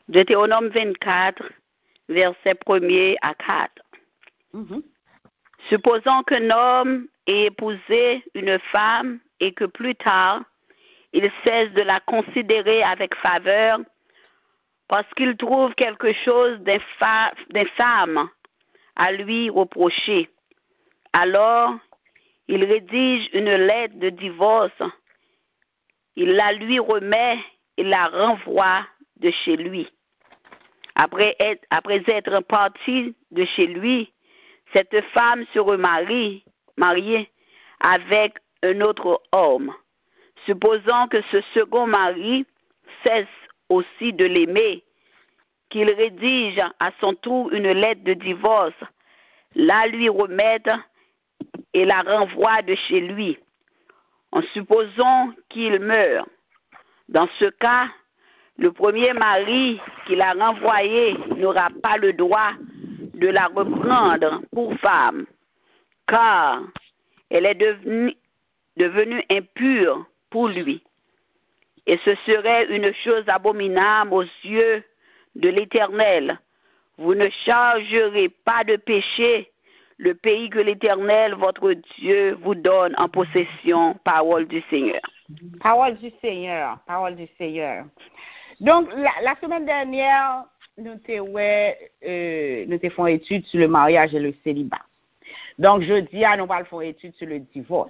Deutéronome 24, versets 1er à 4. Supposons qu'un homme ait épousé une femme et que plus tard, il cesse de la considérer avec faveur parce qu'il trouve quelque chose d'infâme à lui reprocher. Alors, il rédige une lettre de divorce, il la lui remet et la renvoie de chez lui. Après être partie de chez lui, cette femme se remarie, mariée avec un autre homme. Supposons que ce second mari cesse aussi de l'aimer, qu'il rédige à son tour une lettre de divorce, la lui remette et la renvoie de chez lui. En supposant qu'il meurt. Dans ce cas, le premier mari qui l'a renvoyée n'aura pas le droit de la reprendre pour femme, car elle est devenue impure pour lui. Et ce serait une chose abominable aux yeux de l'Éternel. Vous ne chargerez pas de péché le pays que l'Éternel, votre Dieu, vous donne en possession. Parole du Seigneur. Parole du Seigneur. Parole du Seigneur. Donc, la semaine dernière, nous t'avons fait une étude sur le mariage et le célibat. Donc, jeudi, nous allons faire une étude sur le divorce.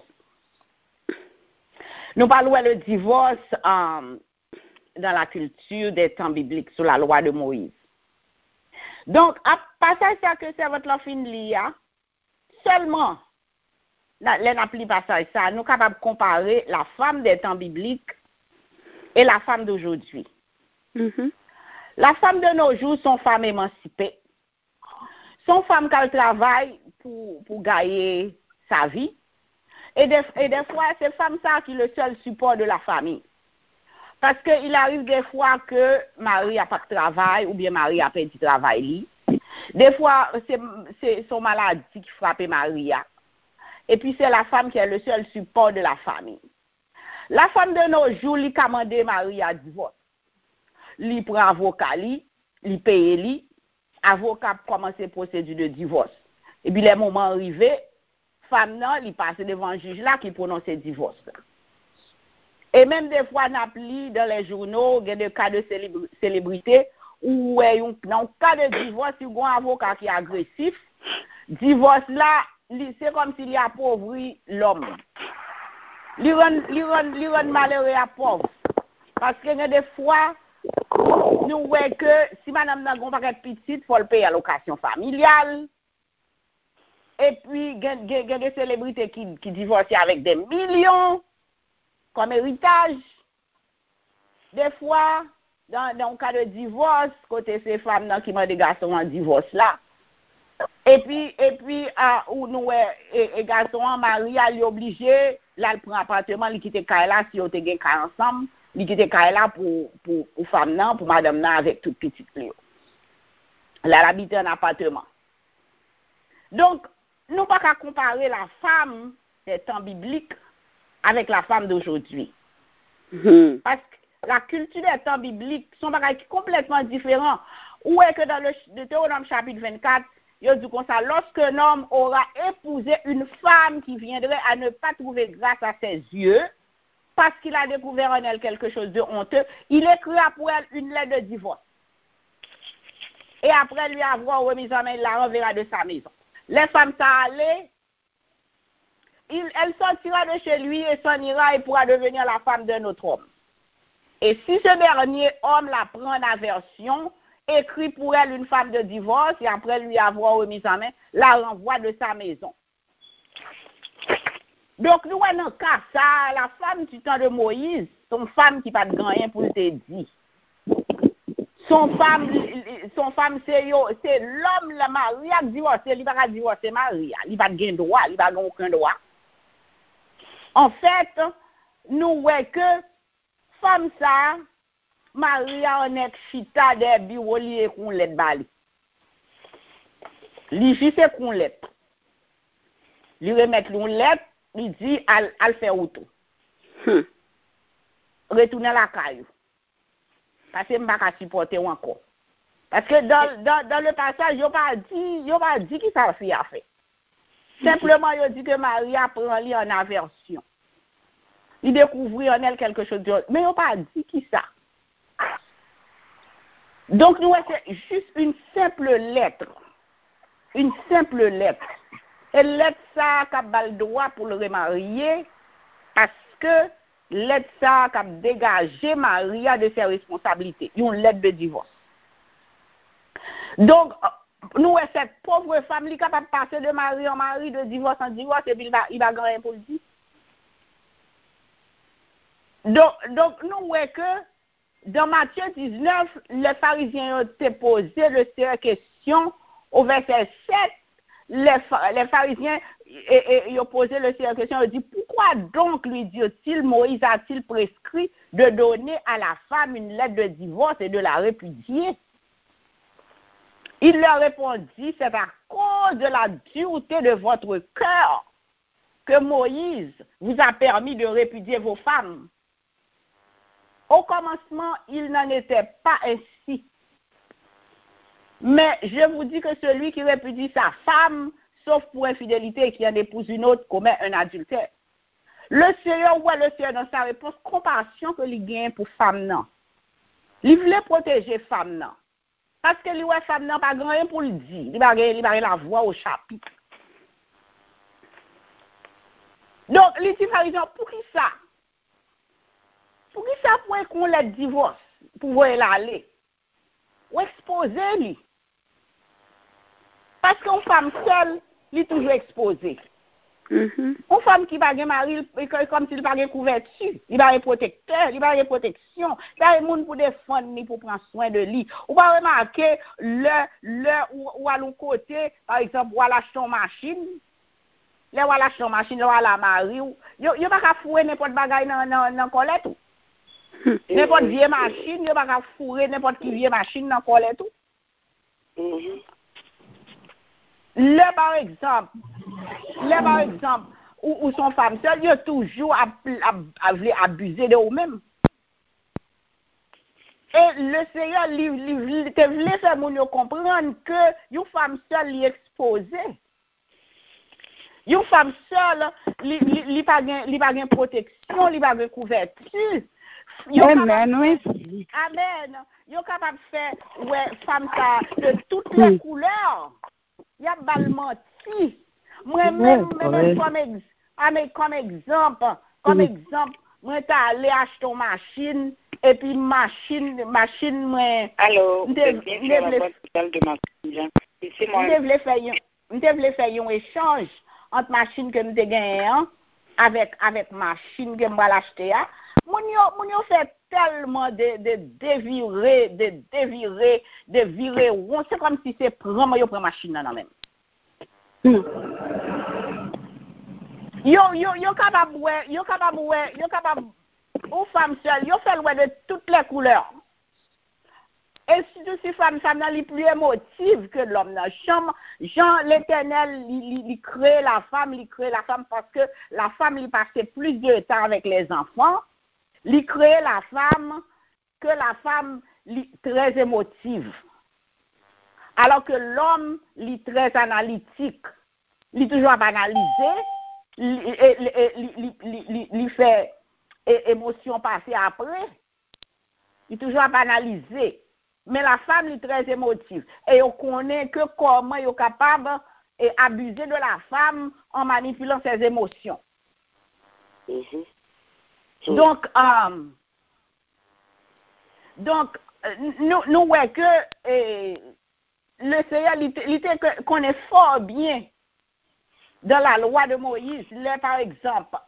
Nous parlons du divorce dans la culture des temps bibliques, sous la loi de Moïse. Donc, à passage ça que c'est votre fin lia, seulement, l'appli passage ça, nous sommes capables de comparer la femme des temps bibliques et la femme d'aujourd'hui. La femme de nos jours sont femmes émancipées. Sont femmes qui travaillent pour gagner sa vie. Et des fois, c'est femme ça qui est le seul support de la famille. Parce qu'il arrive des fois que Marie n'a pas de travail ou bien Marie a perdu travail. Des fois, c'est son maladie qui frappe Marie. Et puis, c'est la femme qui est le seul support de la famille. La femme de nos jours, lui commande Marie à divorce. Lui prend avocat, lui paye, avocat commence la procédure de divorce. Et puis, les moments arrivés, femme non, lui passe devant un juge là qui prononce le divorce. Et même des fois, on appelle dans les journaux, il y a des cas de célébrité où, dans le cas de divorce, il y a un avocat qui est agressif. Divorce là, c'est comme s'il y a appauvri l'homme. Il rend malheureux à pauvre. Parce que des fois, nous voyons que si madame n'a pas de petite, il faut le payer à location familiale. Et puis, il y a des célébrités qui divorcent avec des millions comme héritage. Des fois, dans le cas de divorce, côté ces femmes qui ont des garçons en divorce là. Et puis, où nous, les garçons en mari, ils sont obligés, là, ils prennent un appartement, ils quittent Kaila, si ils ont des cas ensemble, ils quittent Kaila pour femme, pour madame, avec toute petite Léo. Là, elle habite un appartement. Donc, nous ne pouvons pas comparer la femme des temps bibliques avec la femme d'aujourd'hui. Parce que la culture des temps bibliques sont complètement différents. Où est que dans le Deutéronome chapitre 24, il dit comme ça, lorsque un homme aura épousé une femme qui viendrait à ne pas trouver grâce à ses yeux, parce qu'il a découvert en elle quelque chose de honteux, il écrira pour elle une lettre de divorce. Et après lui avoir remis en main, il la renverra de sa maison. Les femmes ça allait, elle sortira de chez lui et s'en ira et pourra devenir la femme d'un autre homme. Et si ce dernier homme la prend en aversion, écrit pour elle une femme de divorce et après lui avoir remis en main, la renvoie de sa maison. Donc, nous, dans le cas, ça, la femme du temps de Moïse, son femme qui n'a pas de rien pour te dire. Son femme, c'est l'homme, le mari, qui divorce, il va pas divorcer Marie, il va pas droit, il va pas aucun droit. En fait, nous voyons que femme ça, Marie en est chita des bureaux liés qu'on let bali. Li c'est qu'on let. Li remettre l'on let, il dit al faire auto. Retourner la caillou. parce que je ne peux pas supporter encore. Parce que dans le passage, il n'a pas dit qui ça a fait. Simplement, il dit que Marie apprend lui en aversion. Il découvrit en elle quelque chose d'autre. Mais il n'a pas dit qui ça. Donc, nous, c'est juste une simple lettre. Une simple lettre. Et lettre ça, qui a le droit pour le remarier, parce que lettre ça, qui a dégagé Maria de ses responsabilités. Une lettre de divorce. Donc, nous, cette pauvre femme, elle est capable de passer de mari en mari, de divorce en divorce, et puis il va gagner pour le dire. Donc, nous voyons que dans Matthieu 19, les pharisiens ont posé la question au verset 7. Les pharisiens ont posé la question, ils ont dit, pourquoi donc, lui dit-il, Moïse a-t-il prescrit de donner à la femme une lettre de divorce et de la répudier? Il leur répondit, c'est à cause de la dureté de votre cœur que Moïse vous a permis de répudier vos femmes. Au commencement, il n'en était pas ainsi. Mais je vous dis que celui qui répudie sa femme, sauf pour infidélité et qui en épouse une autre, commet un adultère. Le Seigneur dans sa réponse, compassion que il gagne pour femme non. Il voulait protéger femme non. Parce que les femmes n'ont pas grand pour le dire. Il va la voix au chapitre. Donc, les pharisiens, pour qui ça? Pour qui ça qu'on le divorce? Pour voir l'aller? Ou exposer lui? Parce qu'une femme seule, elle est toujours exposée. Une femme qui va mari, comme s'il n'a pas couverture, il va protecteur, il va protection, il va monde pour défendre, pour prendre soin de lui. On va remarquer ou à l'autre côté, par exemple, ou à l'acheter une machine, ou à l'acheter une machine, ou à la mari, il n'y a pas qu'à fouer n'importe bagaille dans colette. N'importe vieille machine, il n'y a pas qu'à fourrer n'importe qui vieille machine dans colette. Là, par exemple, où son femme seule, il a toujours abusé de eux-mêmes. Et le Seigneur, il voulait faire nous comprendre que une femme seule est exposée. Une femme seule, il n'a pas de protection, il n'a pas de couverture. Amen, oui. Amen. Il est capable de faire femme de toutes les couleurs. Il y a balmenti. Moi-même, comme exemple, moi, t'es allé acheter une machine, et puis machine, moi. Alors, je devais faire un échange entre machine que nous avons avec machine que nous allons acheter. Mon yo fait tellement de virer, c'est comme si c'est prendre yo prend machine dans même. Yo capable aux femmes seules, yo fait de toutes les couleurs. Et si femme n'a plus émotive que l'homme. Jean l'Éternel, il crée la femme parce que la femme, il passait plus de temps avec les enfants. Il crée la femme que la femme est très émotive. Alors que l'homme est très analytique. Il est toujours analysé. Il fait émotion passer après. Il est toujours analysé. Mais la femme est très émotive. Et on connaît que comment il est capable d'abuser de la femme en manipulant ses émotions. Donc, nous voyons que le Seigneur il connaît fort bien dans la loi de Moïse. Là, par exemple,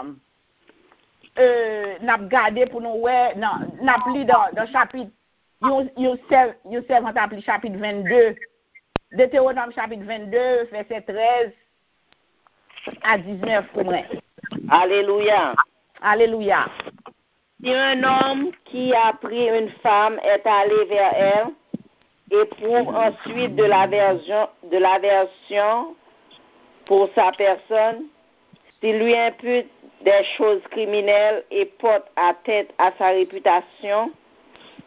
n'a gardé pour nous, n'a pris dans chapitre, il servent appelé chapitre 22, Deutéronome chapitre 22, verset 13 à 19 pour moi. Alléluia. Alléluia. Si un homme qui a pris une femme est allé vers elle, éprouve ensuite de l'aversion pour sa personne, s'il lui impute des choses criminelles et porte atteinte à sa réputation,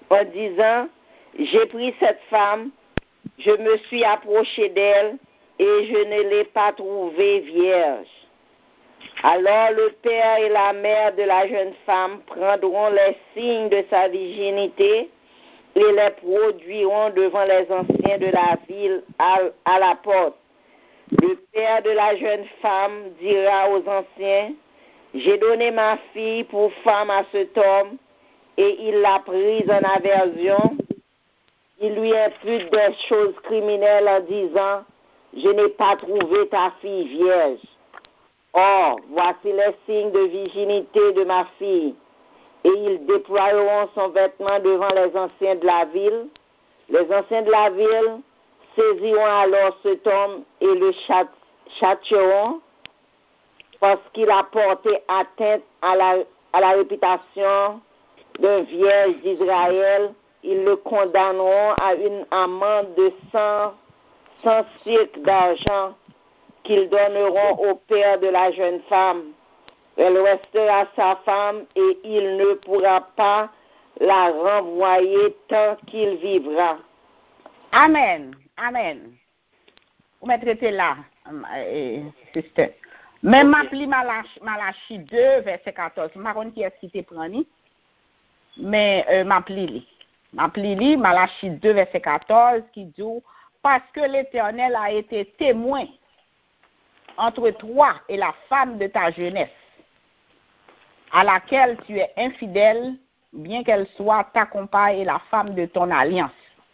en disant, j'ai pris cette femme, je me suis approché d'elle et je ne l'ai pas trouvée vierge. Alors le père et la mère de la jeune femme prendront les signes de sa virginité et les produiront devant les anciens de la ville à la porte. Le père de la jeune femme dira aux anciens, j'ai donné ma fille pour femme à cet homme, et il l'a prise en aversion. Il lui impute des choses criminelles en disant, je n'ai pas trouvé ta fille vierge. Or, voici les signes de virginité de ma fille. Et ils déploieront son vêtement devant les anciens de la ville. Les anciens de la ville saisiront alors cet homme et le châtieront parce qu'il a porté atteinte à la réputation d'un vierge d'Israël. Ils le condamneront à une amende de 100 cycles d'argent qu'ils donneront au père de la jeune femme. Elle restera sa femme et il ne pourra pas la renvoyer tant qu'il vivra. Amen. Amen. Vous me traitez là, sister. Même m'appli Malachi 2, verset 14. Je ne sais pas qui est-ce qui te prend, mais m'appli Malachi 2, verset 14, qui dit, parce que l'Éternel a été témoin entre toi et la femme de ta jeunesse, à laquelle tu es infidèle, bien qu'elle soit ta compagne et la femme de ton alliance.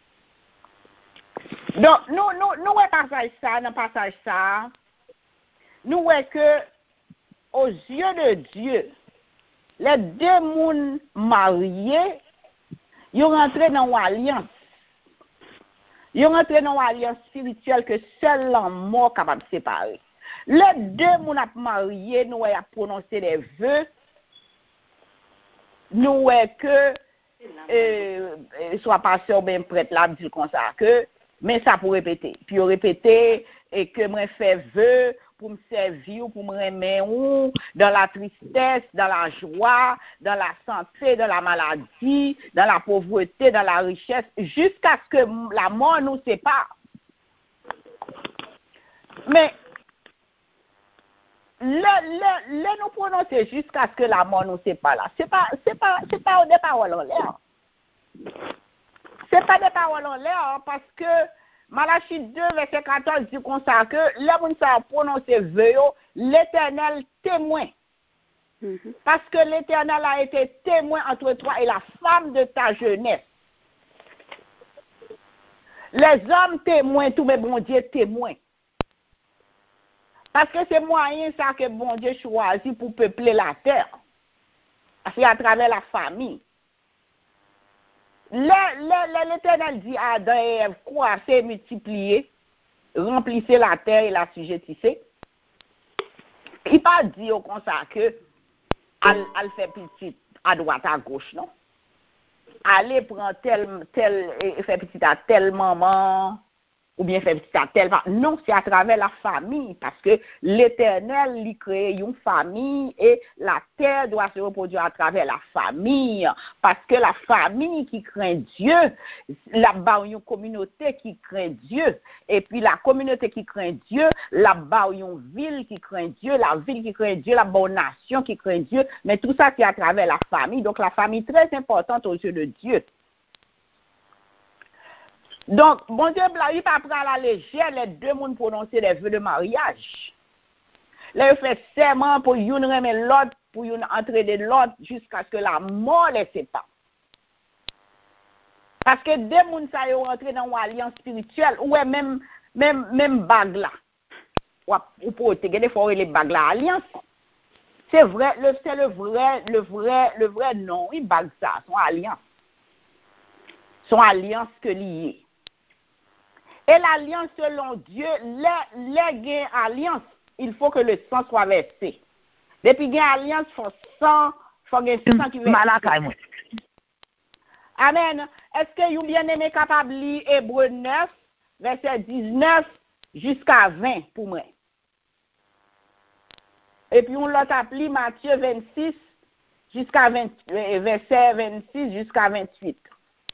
Donc, nous passage ça, nous voyons que, aux yeux de Dieu, les deux mondes mariés, ils ont rentré dans une alliance. Ils ont rentré dans une alliance spirituelle que seul la mort est capable de séparer. Les deux mondes mariés, nous avons prononcé des vœux. Nous voyons que, soit pasteur ou bien prêtre là, dit comme ça, que, mais ça pour répéter. Puis répéter, et que moi fais vœu pour me servir, pour me remettre dans la tristesse, dans la joie, dans la santé, dans la maladie, dans la pauvreté, dans la richesse, jusqu'à ce que la mort nous sépare. Mais, le nous prononcer jusqu'à ce que la mort nous sépare là, c'est pas des paroles en l'air. C'est pas des paroles en l'air parce que Malachi 2, verset 14 dit comme ça que les gens qui prononcé vœu, l'Éternel témoin. Parce que l'Éternel a été témoin entre toi et la femme de ta jeunesse. Les hommes témoins, tous mes bons Dieu témoins. Parce que c'est moyen ça que bon Dieu choisit pour peupler la terre. C'est à travers la famille. L'Éternel dit à Adam et Ève, croissez, multipliez, remplissez la terre et la sujettissez. Il pas dit au comme ça que elle fait petit à droite, à gauche, non? Allez prendre tel fait petit à tel maman, ou bien fait petit à tel. Non, c'est à travers la famille, parce que l'Éternel lui crée une famille et la terre doit se reproduire à travers la famille, parce que la famille qui craint Dieu, là-bas une communauté qui craint Dieu, et puis la communauté qui craint Dieu, là-bas une ville qui craint Dieu, la ville qui craint Dieu, la bonne nation qui craint Dieu, mais tout ça c'est à travers la famille, donc la famille très importante aux yeux de Dieu. Donc, bon Dieu, il pas prendre à la légère les deux mondes prononcer des vœux de mariage. Là, il fait serment pour une remettre l'autre, pour une entraîner l'autre, jusqu'à ce que la mort les sépare. Parce que deux mondes ça y rentré dans une alliance spirituelle, ou même bague là. Ou pour te gagner, il faut les bagues là, alliance. C'est vrai, c'est le vrai nom, oui, bague ça, son alliance. Son alliance que liée. Et l'alliance selon Dieu, les gains alliance, il faut que le sang soit versé. Depuis gain alliance, il faut sang qui verse. Amen. Est-ce que vous bien aimé capable de lire Hébreu 9, verset 19 jusqu'à 20 pour moi? Et puis on l'a appelé Matthieu 26 jusqu'à verset 26 jusqu'à 28.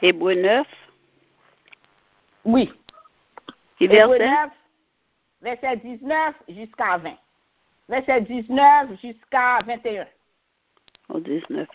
Hébreux 9. Oui. Et Hébreux verset? 9, verset 19 jusqu'à 20. Verset 19 jusqu'à 21. Au 19.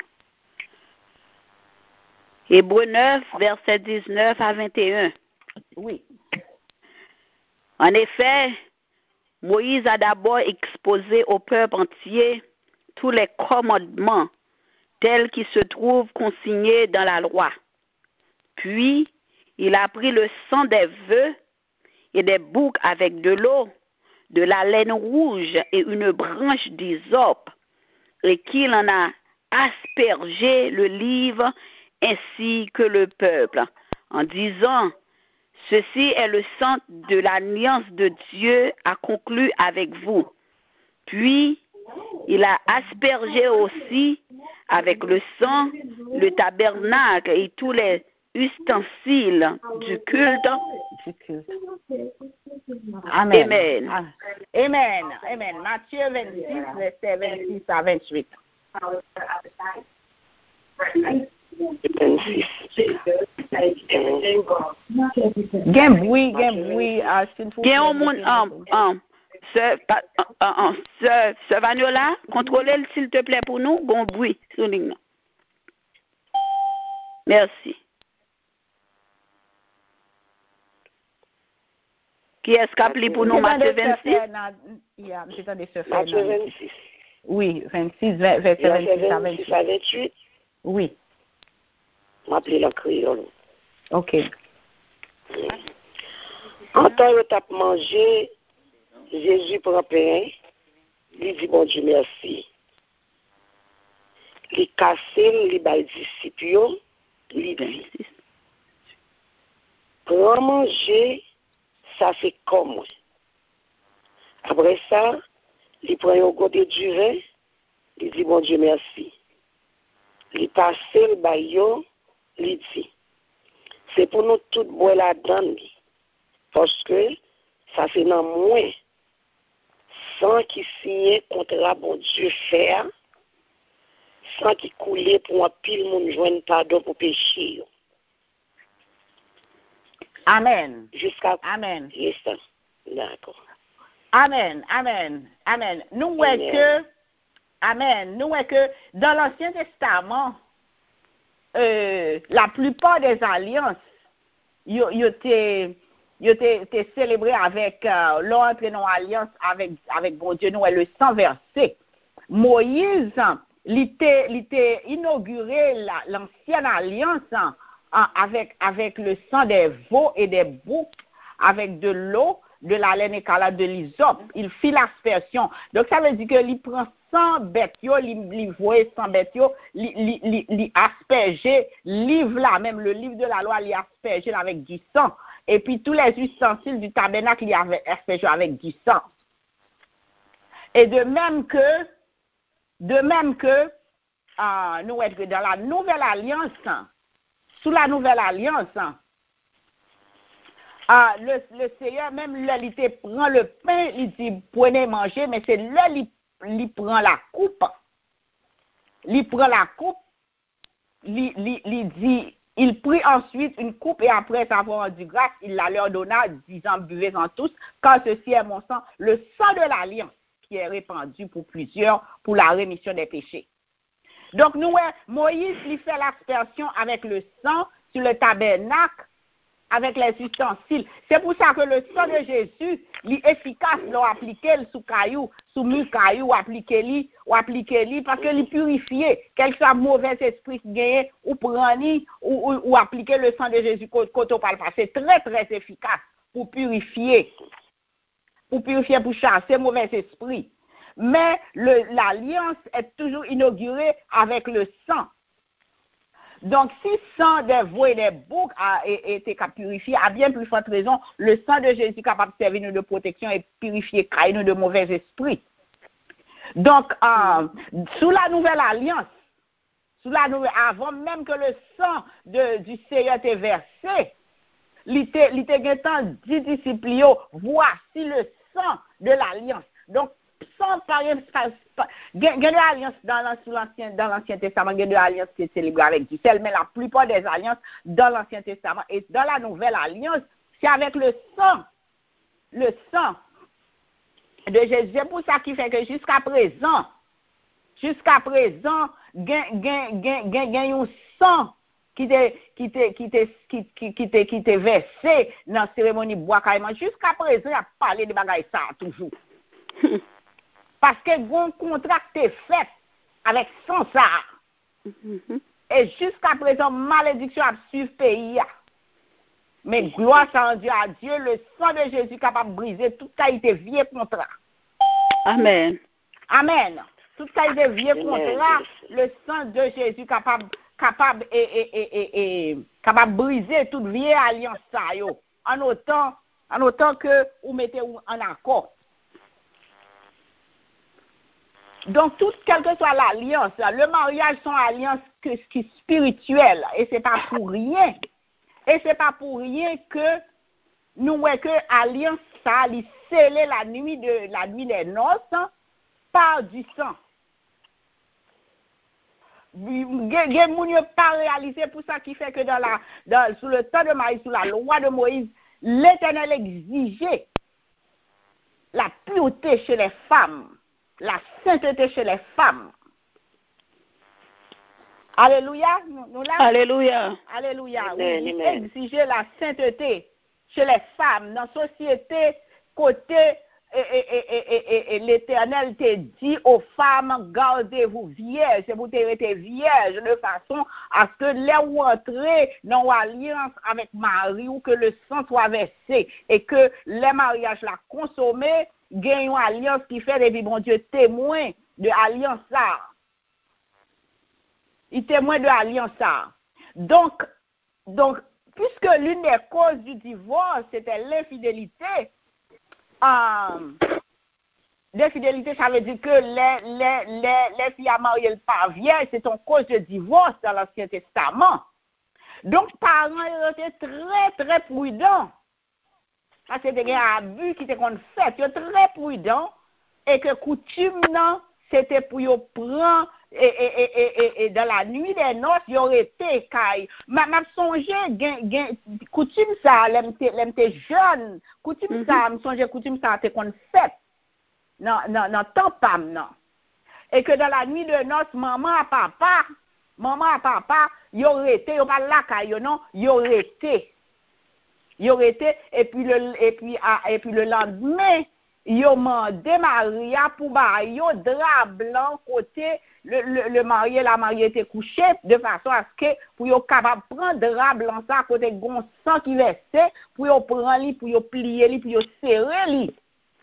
Hébreux 9, verset 19 à 21. Oui. En effet, Moïse a d'abord exposé au peuple entier tous les commandements tels qu'ils se trouvent consignés dans la loi. Puis, il a pris le sang des vœux et des boucs avec de l'eau, de la laine rouge et une branche d'hysope, et qu'il en a aspergé le livre ainsi que le peuple, en disant, ceci est le sang de l'alliance de Dieu à conclure avec vous. Puis, il a aspergé aussi avec le sang le tabernacle et tous les ustensiles du culte. Amen. Amen. Amen. Amen. Matthieu 26, verset 26 à 28. Gen bruit, s'il vous plaît. Bien au monde, Sœur Vaniola, contrôlez s'il te plaît pour nous, bon bruit sur ligne. Merci. Qui est-ce qui a appelé pour nous Matthieu 26? Matthieu 26. Oui, 26, verset 26 à 26 à 28. Oui. M'appeler la créole. OK. En temps où tu as mangé, Jésus prend pain, il dit bon Dieu merci. Il casse, il bat les disciples, il dit prends manger, ça fait comme moi. Après ça, il prend un côté du vin, il dit bon Dieu merci. Il passe le baillot, il dit c'est pour nous tous boire la donne parce que ça c'est dans moi sans qui signe contrat bon Dieu faire sans qui couler pour un pile monde joindre pardon pour péché. Amen. Jusqu'à Amen. Yes, d'accord. Amen. Amen. Amen. Nous voyons que Amen. Nous voyons que dans l'Ancien Testament, la plupart des alliances, ils étaient célébrées avec l'entrée en alliance avec bon Dieu, nous le sang versé. Moïse, il était inauguré l'ancienne alliance avec le sang des veaux et des boucs, avec de l'eau, de la laine écarlate, de l'hysope. Il fit l'aspersion. Donc ça veut dire que il prend 100 bêtes, il voit 100 bêtes, il asperge, livre là, même le livre de la loi, il asperge avec du sang. Et puis tous les ustensiles du tabernacle, il asperge avec du sang. Et de même que nous voyons que dans la nouvelle alliance, sous la nouvelle alliance, le Seigneur, même là, il prend le pain, il dit, prenez, manger, mais c'est là, il prend la coupe. Il prend la coupe, il dit, il prit ensuite une coupe et après avoir rendu grâce, il la leur donna, disant, buvez-en tous, car ceci est mon sang, le sang de l'alliance qui est répandu pour plusieurs, pour la rémission des péchés. Donc, Moïse, il fait l'aspersion avec le sang sur le tabernacle, avec les ustensiles. C'est pour ça que le sang de Jésus, il est efficace, l'on applique sous caillou, sous mille caillou, appliquer parce que il purifie, quel soit mauvais esprit gagné, ou prendre, ou appliquer le sang de Jésus quand on parle pas. C'est très, très efficace pour purifier, pour chasser mauvais esprit. Mais l'alliance est toujours inaugurée avec le sang. Donc, si le sang des veaux et des boucs a été purifié, à bien plus forte raison, le sang de Jésus est capable de servir nous de protection et purifier nous de mauvais esprits. Donc, sous la nouvelle alliance, avant même que le sang du Seigneur était versé, il était dit disciples, voici le sang de l'alliance. Donc, sang par il y a des alliances dans l'Ancien Testament, il y a des alliances qui sont célébrées avec du sel, mais la plupart des alliances dans l'Ancien Testament et dans la Nouvelle Alliance, c'est avec le sang de Jésus. C'est pour ça qu'il fait que jusqu'à présent, il y a un sang qui était versé dans la cérémonie bois caïman. Jusqu'à présent, il a parlé de bagaille ça toujours. Parce que un contrat est fait avec sang ça. Et jusqu'à présent, malédiction a suivi le pays. Mais gloire soit rendue à Dieu, le sang de Jésus est capable de briser toute qualité de vieux contrat. Amen. Amen. Toute qualité de vieux contrat, le sang de Jésus est capable de briser toute vieille alliance ça yo. En autant que vous mettez en accord. Donc, quelle que soit l'alliance, le mariage sont alliances qui spirituelles. Et c'est pas pour rien. Et c'est pas pour rien que nous voyons que l'alliance, ça, elle scellé la nuit des noces par du sang. Moun yo pas réalisé pour ça qui fait que sous le temps de Moïse, sous la loi de Moïse, l'Éternel exigeait la pureté chez les femmes, la sainteté chez les femmes. Alléluia. Nous là? Alléluia. Alléluia. Oui, il exigeait la sainteté chez les femmes dans la société côté et l'Éternel te dit aux femmes, gardez-vous vierges, c'est pour te rester vierge de façon à ce que les ou entrer dans l'alliance avec Marie ou que le sang soit versé et que les mariages la consommés gagnent une alliance qui fait des bon Dieu témoin de l'alliance là. Il témoin de l'alliance là. Donc, puisque l'une des causes du divorce c'était l'infidélité, l'infidélité, ça veut dire que les filles à marier pas vierges, c'est une cause de divorce dans l'Ancien Testament. Donc, parents étaient très, très prudents. Parce que des abus qui étaient fait, ils étaient très prudents. Et que coutume, non, c'était pour y prendre, et dans la nuit des noces, il y aurait été caille. M'a songé, coutume ça, l'emté jeune, coutume ça, m'a songé, coutume ça, c'est qu'on fait. Non, tant pas, non. Et que dans la nuit de noces, maman à papa, il y aurait été, il n'y a pas la caille, non, il y aurait été, et puis le lendemain, yo mandé Maria pour ba yo drap blanc côté le marié la mariée était couché de façon à ce que pour yo capable prendre drap blanc ça côté gon sang qui versait pour yo prendre li pour yo plier li pour yo serrer li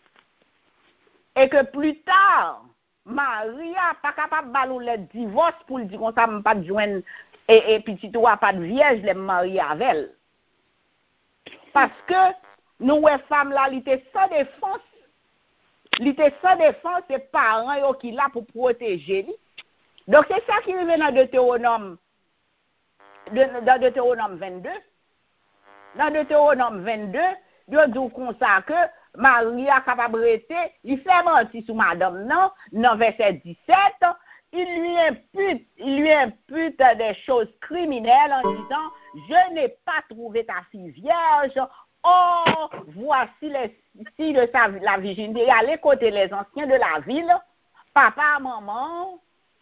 et que plus tard Maria pas capable balou le divorce pour dire comme ça pas de joindre et petit toi pas de vierge les marier avec elle parce que nous les femmes là li était sans défense. L'ité sans défense, c'est parents qui là pour protéger lui. Donc c'est ça qui revient dans Deutéronome 22. Dans Deutéronome 22, Dieu dit comme ça que Marie a capable rester, il fait mentir sur madame non, dans verset 17, il lui impute des choses criminelles en disant je n'ai pas trouvé ta fille vierge. Oh, voici les signes de la virginité. Allez côté les anciens de la ville. Papa, maman,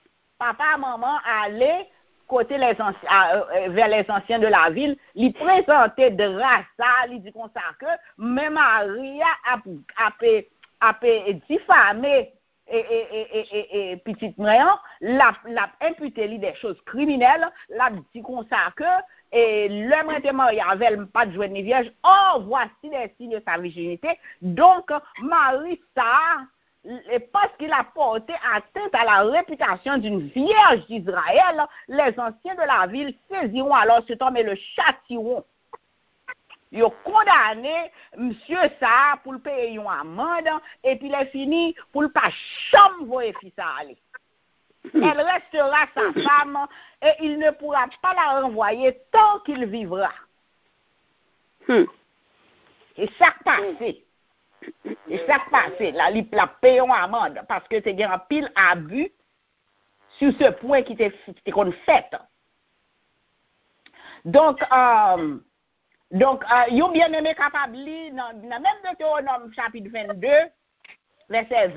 allez côté les anciens, vers les anciens de la ville. Ils présentaient de race, ils disent comme ça que même Maria a diffamé et petite Marion, l'a imputé des choses criminelles, l'a dit comme ça que et l'homme était marié avec pas de joie ni vierge. Oh, voici les signes de sa virginité. Donc, Marie, ça, parce qu'il a porté atteinte à la réputation d'une vierge d'Israël, les anciens de la ville saisiront alors cet homme et le châtiront. Ils ont condamné monsieur ça pour le payer une amende et puis il est fini pour le pas chambre voir fils à aller. Elle restera sa femme et il ne pourra pas la renvoyer tant qu'il vivra. Et ça passé. Et ça qui passe, là, il a payé une amende parce que c'est un pile abus sur ce point qui était fait. Donc, yon bien-aimé capable li dans même Deutéronome chapitre 22, verset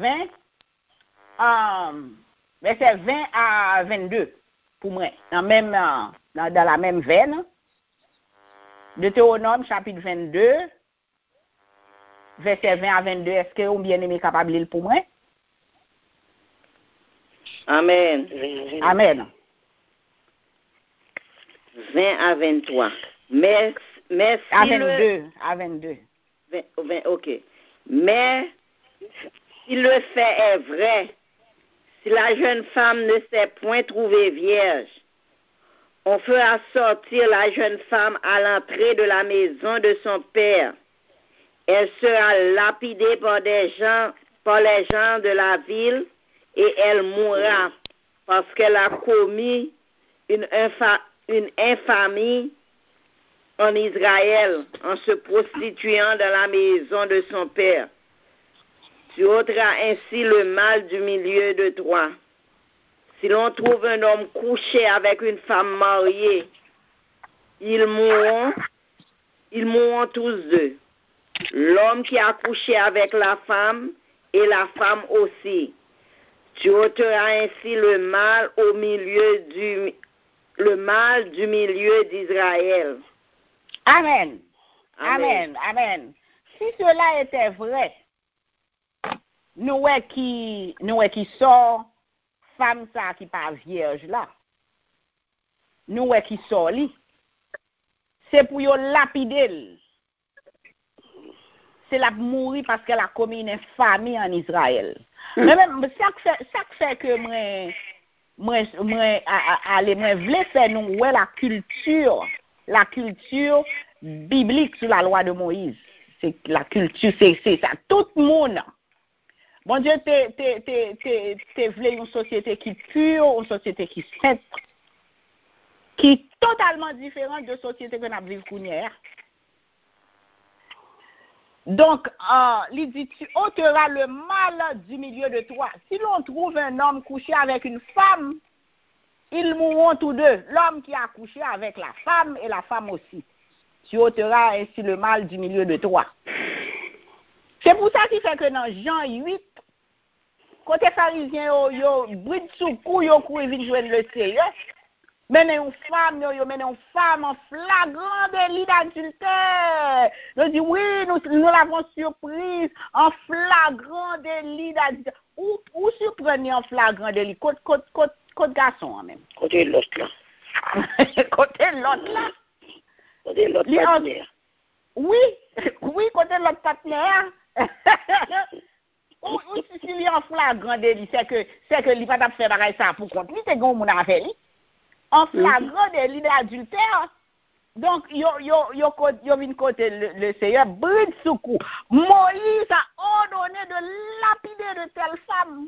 20, verset 20 à 22, pour moi, dans la même veine. Deutéronome chapitre 22, verset 20 à 22, est-ce que yon bien-aimé capable li pour moi? Amen. Amen. 20 à 23. Mais À si 22, à 22. 20, ok. Mais si le fait est vrai, si la jeune femme ne s'est point trouvée vierge, on fera sortir la jeune femme à l'entrée de la maison de son père. Elle sera lapidée par les gens de la ville et elle mourra parce qu'elle a commis une infamie en Israël en se prostituant dans la maison de son père. Tu ôteras ainsi le mal du milieu de toi. Si l'on trouve un homme couché avec une femme mariée, ils mourront tous deux. L'homme qui a couché avec la femme et la femme aussi. Tu ôteras ainsi le mal du milieu d'Israël. Amen. Amen. Amen. Si cela était vrai, nous qui sort femme ça qui pas vierge là. Nous qui sort li. C'est pour yo lapider. C'est la mourir parce qu'elle a commis une infamie en Israël. Mais même ça fait que moi voulais faire nous ouais la culture biblique sur la loi de Moïse. C'est la culture, c'est ça. Tout le monde. Bon Dieu, t'es voulu une société qui est pure, une société qui est sainte, qui est totalement différente de la société que nous vivons hier. Donc, il dit, tu ôteras le mal du milieu de toi. Si l'on trouve un homme couché avec une femme, ils mourront tous deux. L'homme qui a couché avec la femme et la femme aussi. Tu ôteras ainsi le mal du milieu de toi. C'est pour ça qu'il fait que dans Jean 8, côté pharisien, yo bride sous cou, yo couru vite joindre le Seigneur. Mène une femme en flagrant délit d'adultère. Nous dit oui, nous l'avons surprise en flagrant délit d'adultère. Où surprenez en flagrant délit? Côté garçon même. Côté l'autre là. Côté l'autre là. Côté l'autre partenaire. Oui, côté l'autre partenaire. Ou si il est en flagrant délit, c'est que il va pas faire pareil ça pour compte. Lui c'est gon mon affaire lui. En flagrant délit d'adultère. Donc yo vinn côté le Seigneur bride sous cou. Moïse a ordonné de lapider de telle femme.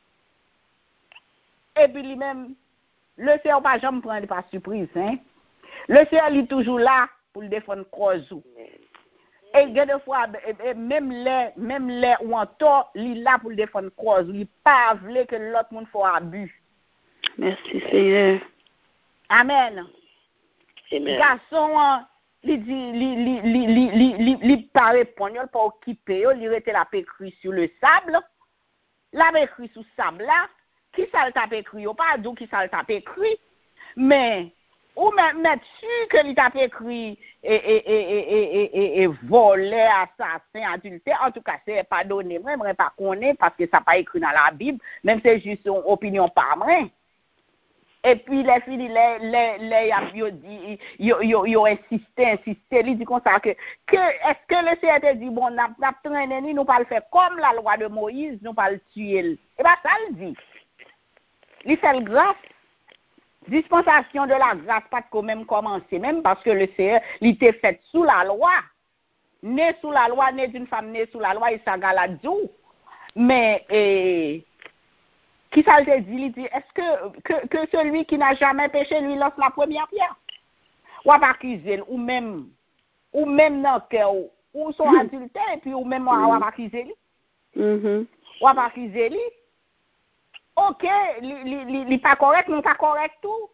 Et puis lui-même le Seigneur pas jamais prendre par surprise hein. Le Seigneur est toujours là pour le défendre cause. Et des fois même les ou en tort, il là pour le défendre cause, il pas veut que l'autre monde soit abus. Merci Seigneur. Amen. Amen. Garçon il pas répondre, il pas occupé, il rete la pécru sur le sable. La pécru sur sable là, qui ça le tape écrit, pas d'où qui ça le tape écrit, mais ou même sûr que il tape écrit et volé, assassin, adultère, en tout cas c'est pas donné, moi je pas connaître parce que ça pas écrit dans la Bible, même c'est juste une opinion par moi. Et puis les filles yo insisté, il dit comme ça que est-ce que le Seigneur te dit bon n'a traîner nous pas le faire comme la loi de Moïse, nous pas le tuer. Et ben ça le dit. Il fait le grâce. Dispensation de la grâce pas quand même commencer même parce que le Seigneur il était fait sous la loi. Né sous la loi, né d'une femme née sous la loi, il s'agalade tout. Mais qui ça te dit? Il dit, est-ce que celui qui n'a jamais péché lui lance la première pierre? Ou pas accuser, ou même dans le cœur, ou ou son adultère, et puis ou même on va accuser lui. On va accuser lui. OK, il pas correct, non pas correct tout.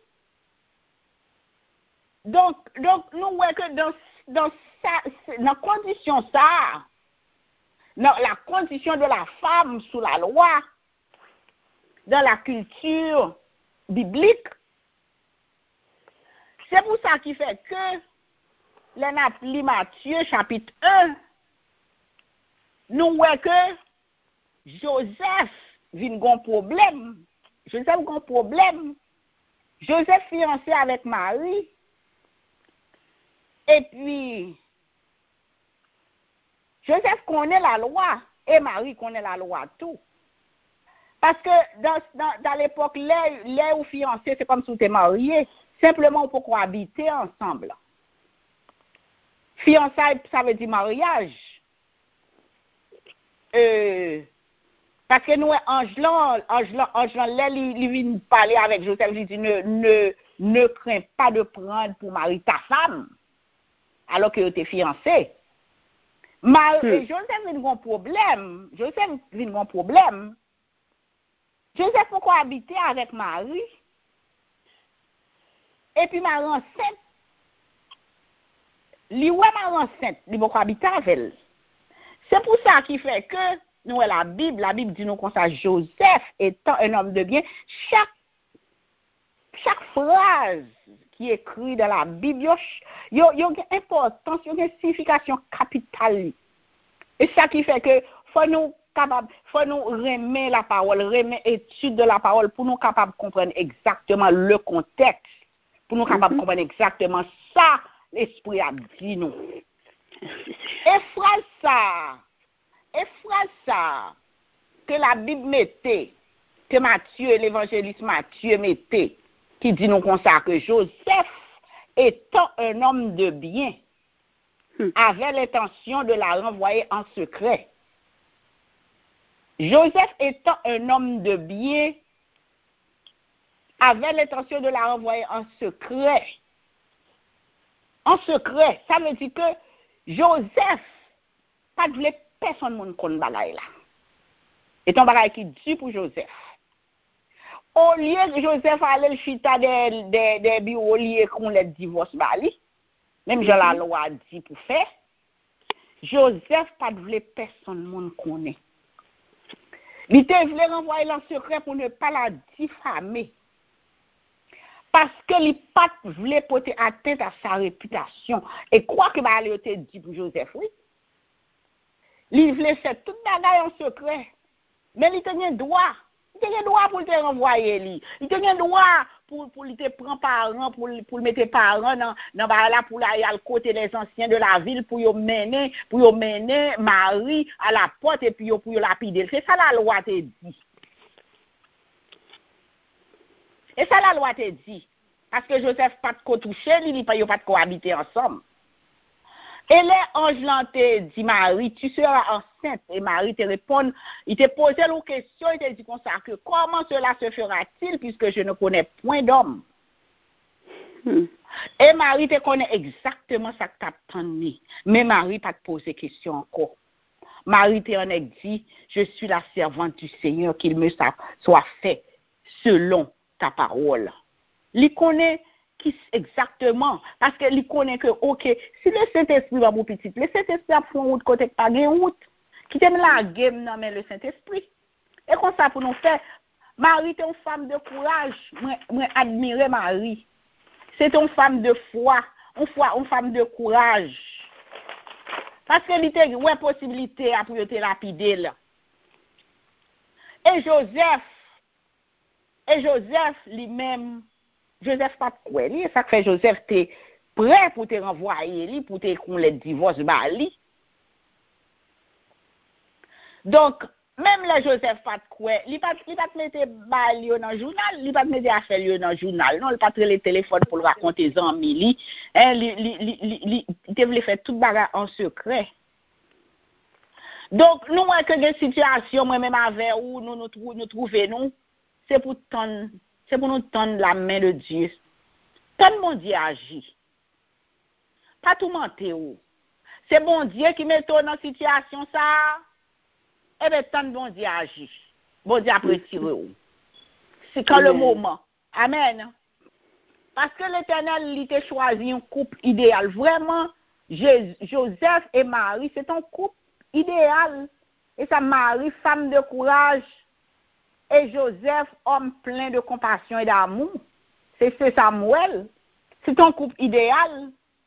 Donc nous voyons que dans condition ça, dans la condition de la femme sous la loi, dans la culture biblique, c'est pour ça qui fait que les Matthieu chapitre 1, nous voyons que Joseph vient un problème. Joseph a un problème. Joseph fiancé avec Marie. Et puis, Joseph connaît la loi et Marie connaît la loi tout. Parce que dans l'époque, les ou fiancés, c'est comme si tu es marié. Simplement pour cohabiter ensemble. Fiançailles, ça veut dire mariage. Parce que nous, Angelan, il vient parler avec Joseph, il dit ne crains pas de prendre pour mari ta femme, alors que tu es fiancé. Joseph vient un problème. Joseph pourquoi habiter avec Marie? Et puis Marie enceinte. Li ouais Marie enceinte, li pourquoi habiter avec elle. C'est pour ça qui fait que nous la Bible dit nous comme ça, Joseph étant un homme de bien, chaque phrase qui est écrite dans la Bible, il y a une importance, il y a une signification capitale. Et ça qui fait que faut nous remettre la parole, remettre étude de la parole pour nous capables de comprendre exactement le contexte, pour nous capables de comprendre exactement ça l'esprit a dit nous. Et phrase ça que la Bible mettait, que Matthieu, l'évangéliste Matthieu mettait, qui dit nous comme ça que Joseph, étant un homme de bien, avait l'intention de la renvoyer en secret. Joseph étant un homme de bien, avait l'intention de la renvoyer en secret. En secret, ça veut dire que Joseph, pas de personne ne connaît bagaille là. Et ton bagaille qui dit pour Joseph. Au lieu que Joseph allait le chita des bureaux liés qu'on les divorce bali, même Jean la loi dit pour faire, Joseph pas de personne ne connaît. Il voulait renvoyer en secret pour ne pas la diffamer. Parce que il pas voulait porter atteinte à sa réputation. Et quoi que Marie te dit pour Joseph, oui. Il voulait faire toute bagaille en secret. Mais il tenait droit. Il tenait droit pour te renvoyer. Il tenait droit pour te prendre parents, pour le mettre parents dans là pour aller à côté des anciens de la ville pour mener Marie à la porte et puis pour lapider. C'est ça la loi te dit. Et ça, la loi te dit. Parce que Joseph pas de toucher, il pas de cohabiter ensemble. Et les anges te dit, Marie, tu seras enceinte. Et Marie te répond, il te posé la question, il te dit comme ça, que comment cela se fera-t-il puisque je ne connais point d'homme. Et Marie te connaît exactement ça que tu as entendu. Mais Marie pas te poser question encore. Marie te en a dit, je suis la servante du Seigneur, qu'il me soit fait selon ta parole. Il connaît qui exactement, parce que il connaît que, ok, si le Saint-Esprit va pour petit, le Saint-Esprit a fait une route côté pas une route, qui t'aime la game, non, mais le Saint-Esprit. Et comme ça, pour nous faire, Marie est une femme de courage, moi admirer Marie. C'est une femme de foi, une femme de courage. Parce que il y a une possibilité pour te lapider là. Et Joseph lui-même, Joseph pas quoi lui, ça fait Joseph t'es prêt pour te renvoyer lui pour te qu'on le divorce bali. Donc même le Joseph pas quoi, il pas mettre bali dans le journal, il pas mettre affaire dans le journal, non, il pas le téléphone pour le raconter aux amis lui, il devait faire toute bagarre en secret. Donc nous que des situations moi même avec où nous trouver nous, c'est pour nous tendre la main de Dieu. Quand mon Dieu agit, pas tout mentir ou. c'est bon Dieu qui met dans la situation ça. Eh bien, tant bon Dieu agit. Bon Dieu après tirer. C'est quand le moment. Amen. Parce que l'Éternel, il t'a choisi un couple idéal. Vraiment, Joseph et Marie, c'est un couple idéal. Et ça, Marie, femme de courage. Et Joseph, homme plein de compassion et d'amour. C'est Samuel. C'est un couple idéal.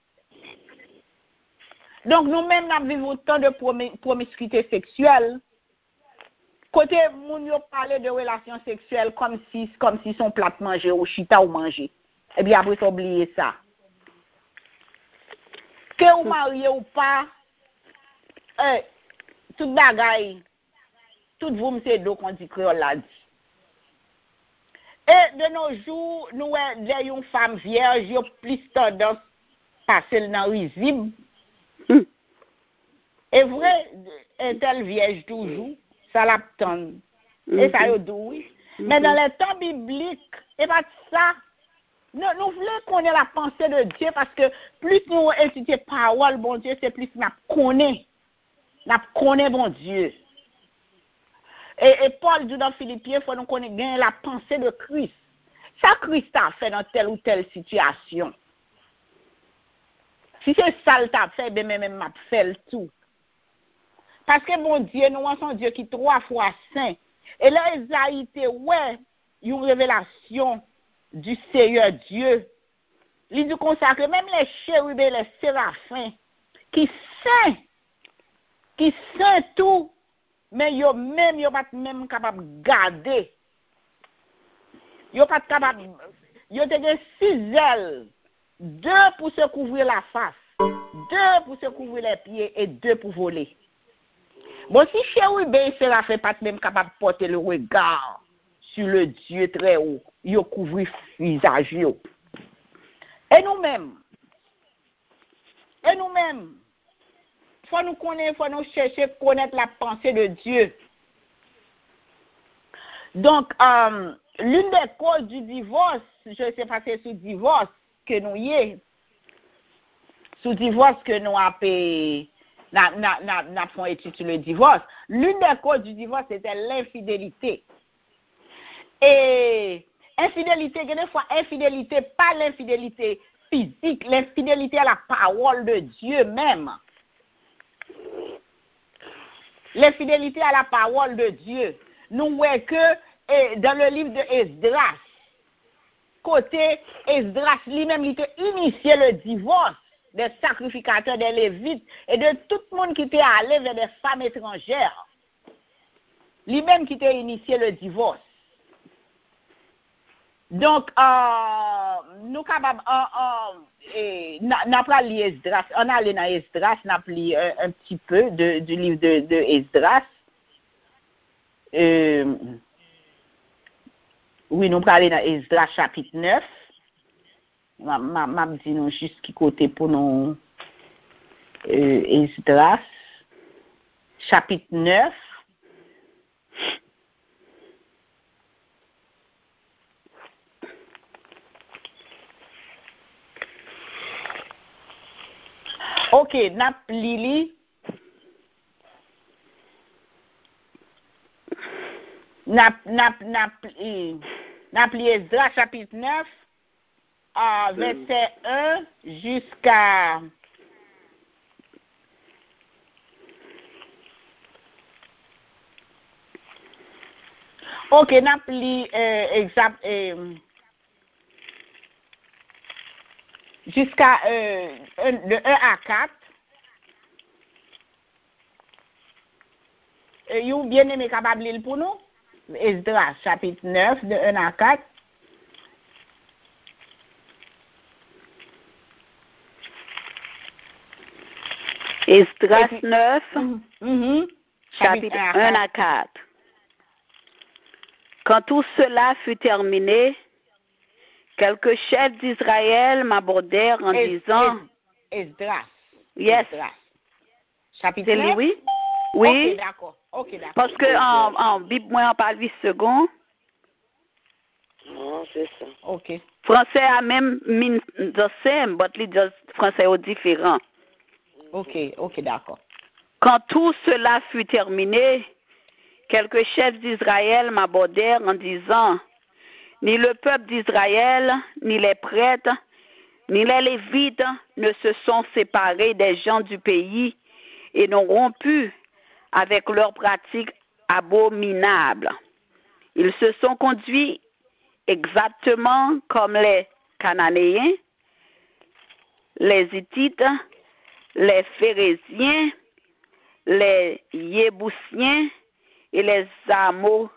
Donc, nous-mêmes, nous vivons autant de promiscuité sexuelle. Côté, nous parlons de relations sexuelles comme si son plat manger ou chita ou manger. Eh bien, après, oublier ça. Que vous mariez ou pas, toute bagaille, tout vous, monsieur d'eau qu'on dit créole l'a dit. Et de nos jours, nous avons une femme vierge, il y a plus tendance à passer dans le risible. Et vrai, un tel vierge toujours, ça l'attend. Et ça y doué. Mais dans les temps bibliques, et pas ça, nous voulons connaître la pensée de Dieu parce que plus nous étudions la parole, bon Dieu, c'est plus nous connaissons. Nous connaissons bon Dieu. Et Paul dit dans Philippiens, il faut nous connaître bien la pensée de Christ. Ça, Christ a fait dans telle ou telle situation. Si c'est ça le t'a fait, ben même m'a fait le tout. Parce que mon Dieu, nous avons un Dieu qui est 3 fois saint. Et là, Esaïe était, ouais, une révélation du Seigneur Dieu. Il dit comme ça que même les chérubins et les séraphins, qui saint tout, mais yo pas même capable de garder. Yo pas capable, yo te gen 6 ailes, 2 pour se couvrir la face, 2 pour se couvrir les pieds et 2 pour voler. Bon, si chérubin et séraphins pas même capable de porter le regard sur le Dieu très haut, yo couvrir visage yo. Et nous-mêmes, faut nous connaître, faut nous chercher connaître la pensée de Dieu. Donc, l'une des causes du divorce, je sais pas si c'est sous divorce que nous y est, sous divorce que nous avons fait étude sur le divorce, l'une des causes du divorce c'était l'infidélité. Et infidélité, des fois infidélité, pas l'infidélité physique, l'infidélité à la parole de Dieu même. L'infidélité à la parole de Dieu. Nous voyons que dans le livre de Esdras, côté Esdras, lui-même, il a initié le divorce des sacrificateurs, des Lévites et de tout le monde qui était allé vers des femmes étrangères. Lui-même qui a initié le divorce. Donc, nous capables, n'a pas lu Esdras, on a allé dans Esdras, n'a pas lu un petit peu du livre de Esdras. Oui, nous parlons dans Esdras chapitre 9. Je dis nous juste qui côté pour nous. Esdras chapitre 9. Ok, nap lili. Nap li Esdras chapitre 9, verset 1 jusqu'à ok, nap li exact jusqu'à de 1 à 4. You bien aimé capable lire pour nous? Esdras chapitre 9 de 1 à 4. Esdras 9, chapitre Chapitre 1 à 4. Quand tout cela fut terminé, quelques chefs d'Israël m'abordèrent en disant... Esdras. Yes. Esdras. Chapitre C'est 9? lui? Oui. Ok, d'accord. Parce que en Bible, moi, on parle 8 secondes. Non, c'est ça. Français a même mean the same, but it just français est différent. Ok, d'accord. Quand tout cela fut terminé, quelques chefs d'Israël m'abordèrent en disant, ni le peuple d'Israël, ni les prêtres, ni les Lévites ne se sont séparés des gens du pays et n'ont rompu avec leurs pratiques abominables. Ils se sont conduits exactement comme les Cananéens, les Hittites, les Phérésiens, les Yébousiens et les Ammonites,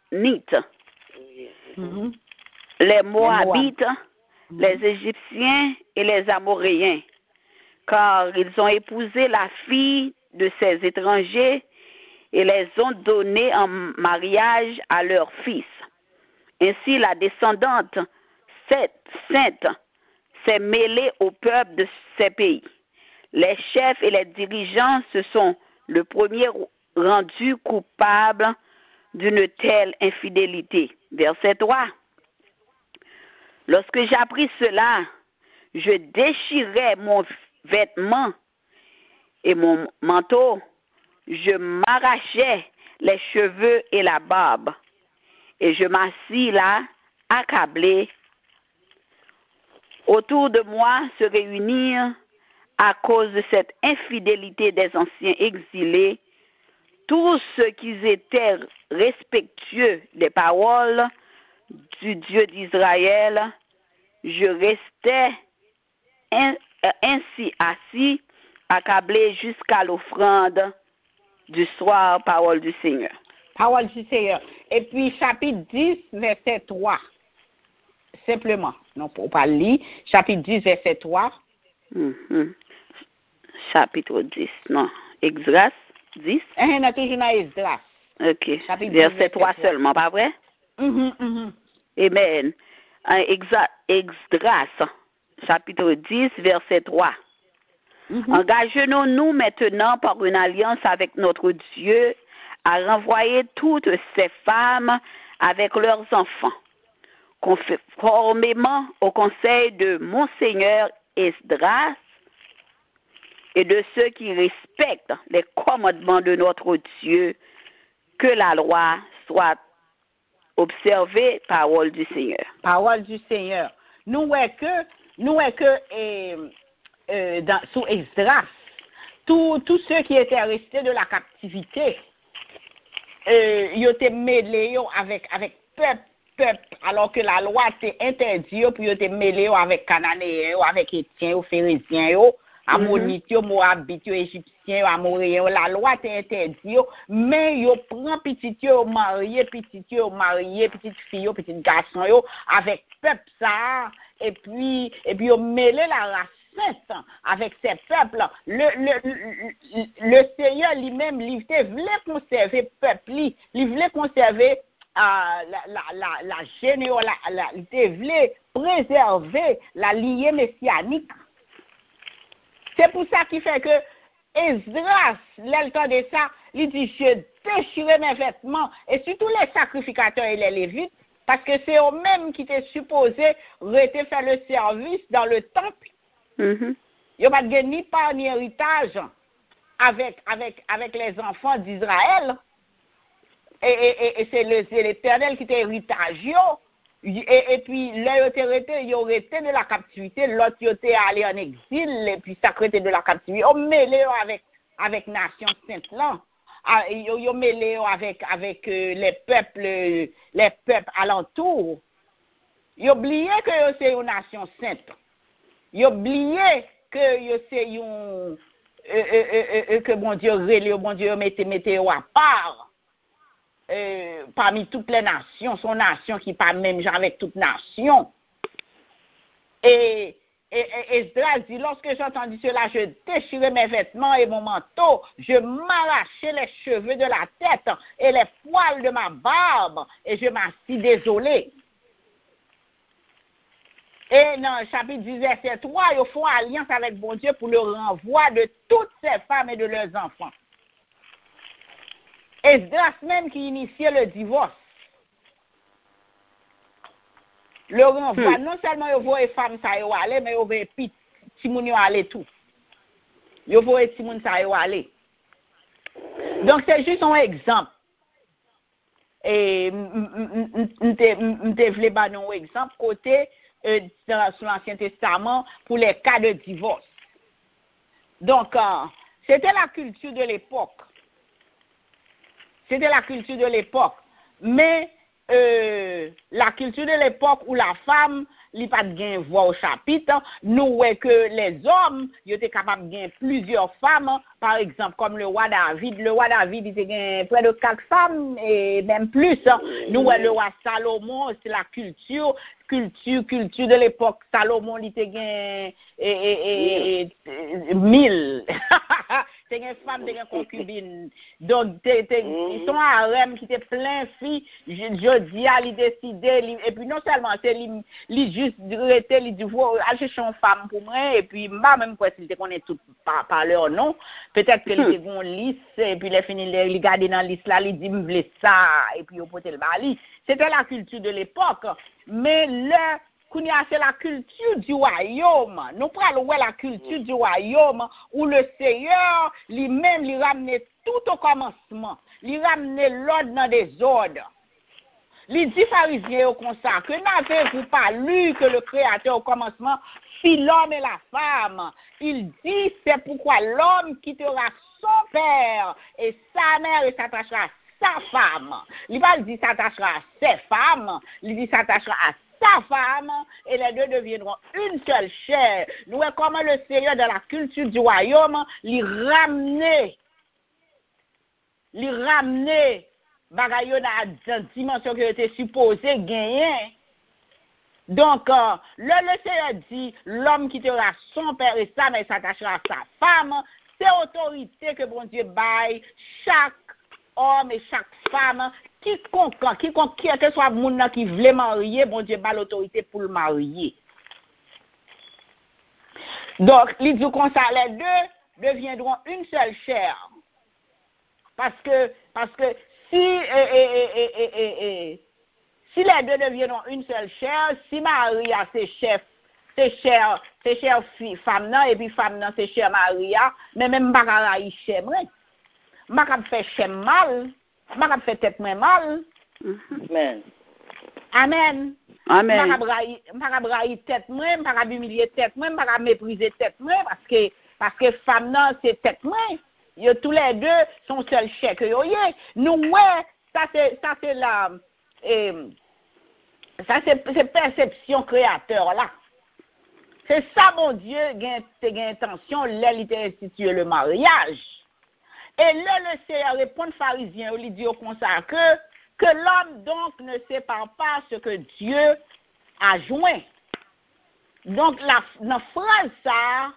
les Moabites, les Égyptiens et les Amoréens, car ils ont épousé la fille de ces étrangers et les ont donnés en mariage à leurs fils. Ainsi, la descendante sainte s'est mêlée au peuple de ces pays. Les chefs et les dirigeants se sont le premier rendus coupables d'une telle infidélité. Verset 3. Lorsque j'appris cela, je déchirai mon vêtement et mon manteau, je m'arrachai les cheveux et la barbe, et je m'assis là, accablé. Autour de moi se réunirent, à cause de cette infidélité des anciens exilés, tous ceux qui étaient respectueux des paroles du Dieu d'Israël. Je restais ainsi assis, accablé jusqu'à l'offrande du soir, parole du Seigneur. Parole du Seigneur. Et puis, chapitre 10, verset 3. Simplement. Non, pour pas lire. Chapitre 10, verset 3. Chapitre 10, non. Esdras 10. On a toujours dans Esdras. Ok. Chapitre Verset 10, 3 seulement, pas vrai? Amen. Esdras, chapitre 10, verset 3. Engageons-nous maintenant par une alliance avec notre Dieu à renvoyer toutes ces femmes avec leurs enfants, conformément au conseil de Monseigneur Esdras et de ceux qui respectent les commandements de notre Dieu, que la loi soit observée, parole du Seigneur. Parole du Seigneur. Nous voyons que sous Esdras, tous ceux qui étaient restés de la captivité, ils étaient mêlés avec peuple, alors que la loi était interdite, puis ils étaient mêlés avec Cananéens, avec Étiens, Phérésiens, Ammonites, Moabites, Égyptiens, Amoréens. La loi était interdite, mais ils prennent petit marié, petite fille, petit garçon, avec peuple ça, et puis ils mêlé la race sainte avec ces peuples. Le Seigneur lui-même, il voulait conserver peuple, il voulait conserver la généalogie, il voulait préserver la lignée messianique. C'est pour ça qu'il fait que Esdras, l'entend de ça, il dit, je déchirai mes vêtements, et surtout les sacrificateurs et les lévites, parce que c'est eux-mêmes qui étaient supposés faire le service dans le temple. Il n'y a pas de ni part ni héritage avec les enfants d'Israël. Et c'est l'Éternel qui était héritage. Et puis, là, ils ont été de la captivité, l'autre, ils étaient allés en exil, et puis ça de la captivité. Ils ont mêlé avec nation sainte là. Ils ont mêlé avec les peuples alentours. Ils ont oublié que c'est une nation sainte. Ils ont oublié que c'est que bon Dieu mettez à part. Parmi toutes les nations, son nation qui pas même genre avec toute nation. Et Esdras dit, lorsque j'ai entendu cela, je déchirai mes vêtements et mon manteau, je m'arrachai les cheveux de la tête et les poils de ma barbe, et je m'assis désolé. Et dans le chapitre 10, verset 3, ils font alliance avec bon Dieu pour le renvoi de toutes ces femmes et de leurs enfants. Esdras même qui initiait le divorce. Le renvoi, non seulement ils voient les femmes ça y aller, mais ils voient petit moun aller tout. Yo faut ti moun sa yo aller. Donc c'est juste un exemple. Et m'te vle ba un exemple côté dans l'Ancien Testament pour les cas de divorce. Donc c'était la culture de l'époque. C'était la culture de l'époque. Mais la culture de l'époque où la femme li pas de voix au chapitre, nous ouais que les hommes ils étaient capables de gagner plusieurs femmes, par exemple comme le roi David. Le roi David il était près de 4 femmes et même plus. Nous ouais le roi Salomon, c'est la culture de l'époque. Salomon il était gagné 1000. C'est une femme, c'est une concubine. Donc, ils sont un harem qui était plein de filles. Je dis à lui décider. Et puis, non seulement, c'est lui juste arrêter, lui dire, aller chercher une femme pour moi. Et puis, même quoi, s'il te connaît tout par leur nom. Peut-être que les ont liste. Et puis, les fini, les garder dans la liste là, lui dit, me voulez ça. Et puis, au poté le bali. C'était la culture de l'époque. Mais là, c'est la culture du royaume. Nous prenons la culture du royaume où le Seigneur lui-même lui ramenait tout au commencement. Lui ramenait l'ordre dans des ordres. Les 10 pharisiens au consacre, que n'avez-vous pas lu que le Créateur au commencement fit l'homme et la femme? Il dit, c'est pourquoi l'homme quittera son père et sa mère et s'attachera à sa femme. Il va dire s'attachera à ses femmes, il dit s'attachera à sa femme, et les deux deviendront une seule chair. Nous voyons comment le Seigneur de la culture du royaume lui ramener bagaille dans dimension que était supposé gagner. Donc le Seigneur dit l'homme quittera son père et sa mère s'attachera à sa femme. C'est autorité que bon Dieu baille chaque homme et chaque femme, quiconque que soit moun qui voulait marier, bon Dieu bat l'autorité pour le marier. Donc, il dit comme ça, les deux deviendront une seule chair. Parce que si les deux deviendront une seule chair, si Maria c'est chef femme et puis femme c'est chère Maria, mais même pas raï chère moi. M'a fait chème mal, m'a fait tête mal. Amen. Amen. Amen. M'a brailler tête moi, m'a humilier tête moi, m'a mépriser tête moi parce que femme non c'est tête moi. Yo tous les deux sont seul chèque yo yé. Nous ouais, ça c'est la ça c'est perception créateur là. C'est ça mon Dieu gain intention là il t'a institué le mariage. Et là, le Seigneur répond aux pharisiens, il dit au consacre que l'homme donc ne sépare pas ce que Dieu a joint. Donc, dans phrase ça,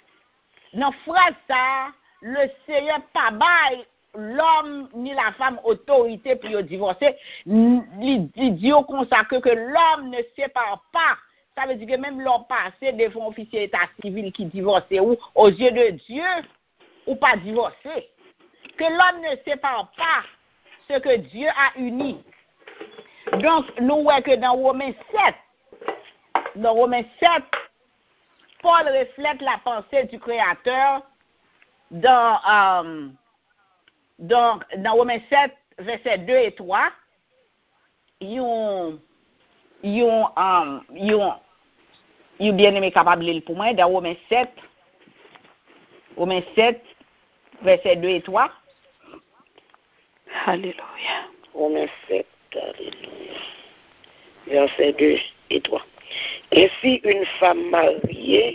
le Seigneur pas bail l'homme ni la femme autorité pour divorcer. Il dit au consacre que l'homme ne sépare pas. Ça veut dire que même l'homme passé devant officier état civil qui divorçait ou aux yeux de Dieu ou pas divorcer. Que l'homme ne sépare pas ce que Dieu a uni. Donc, nous voyons que dans Romains 7, Paul reflète la pensée du Créateur dans Romains 7, versets 2 et 3. Ils bien aimé capable de lire pour moi dans Romains 7, versets 2 et 3. Alléluia. Romains 7, alléluia. Versets 2 et 3. Ainsi, une femme mariée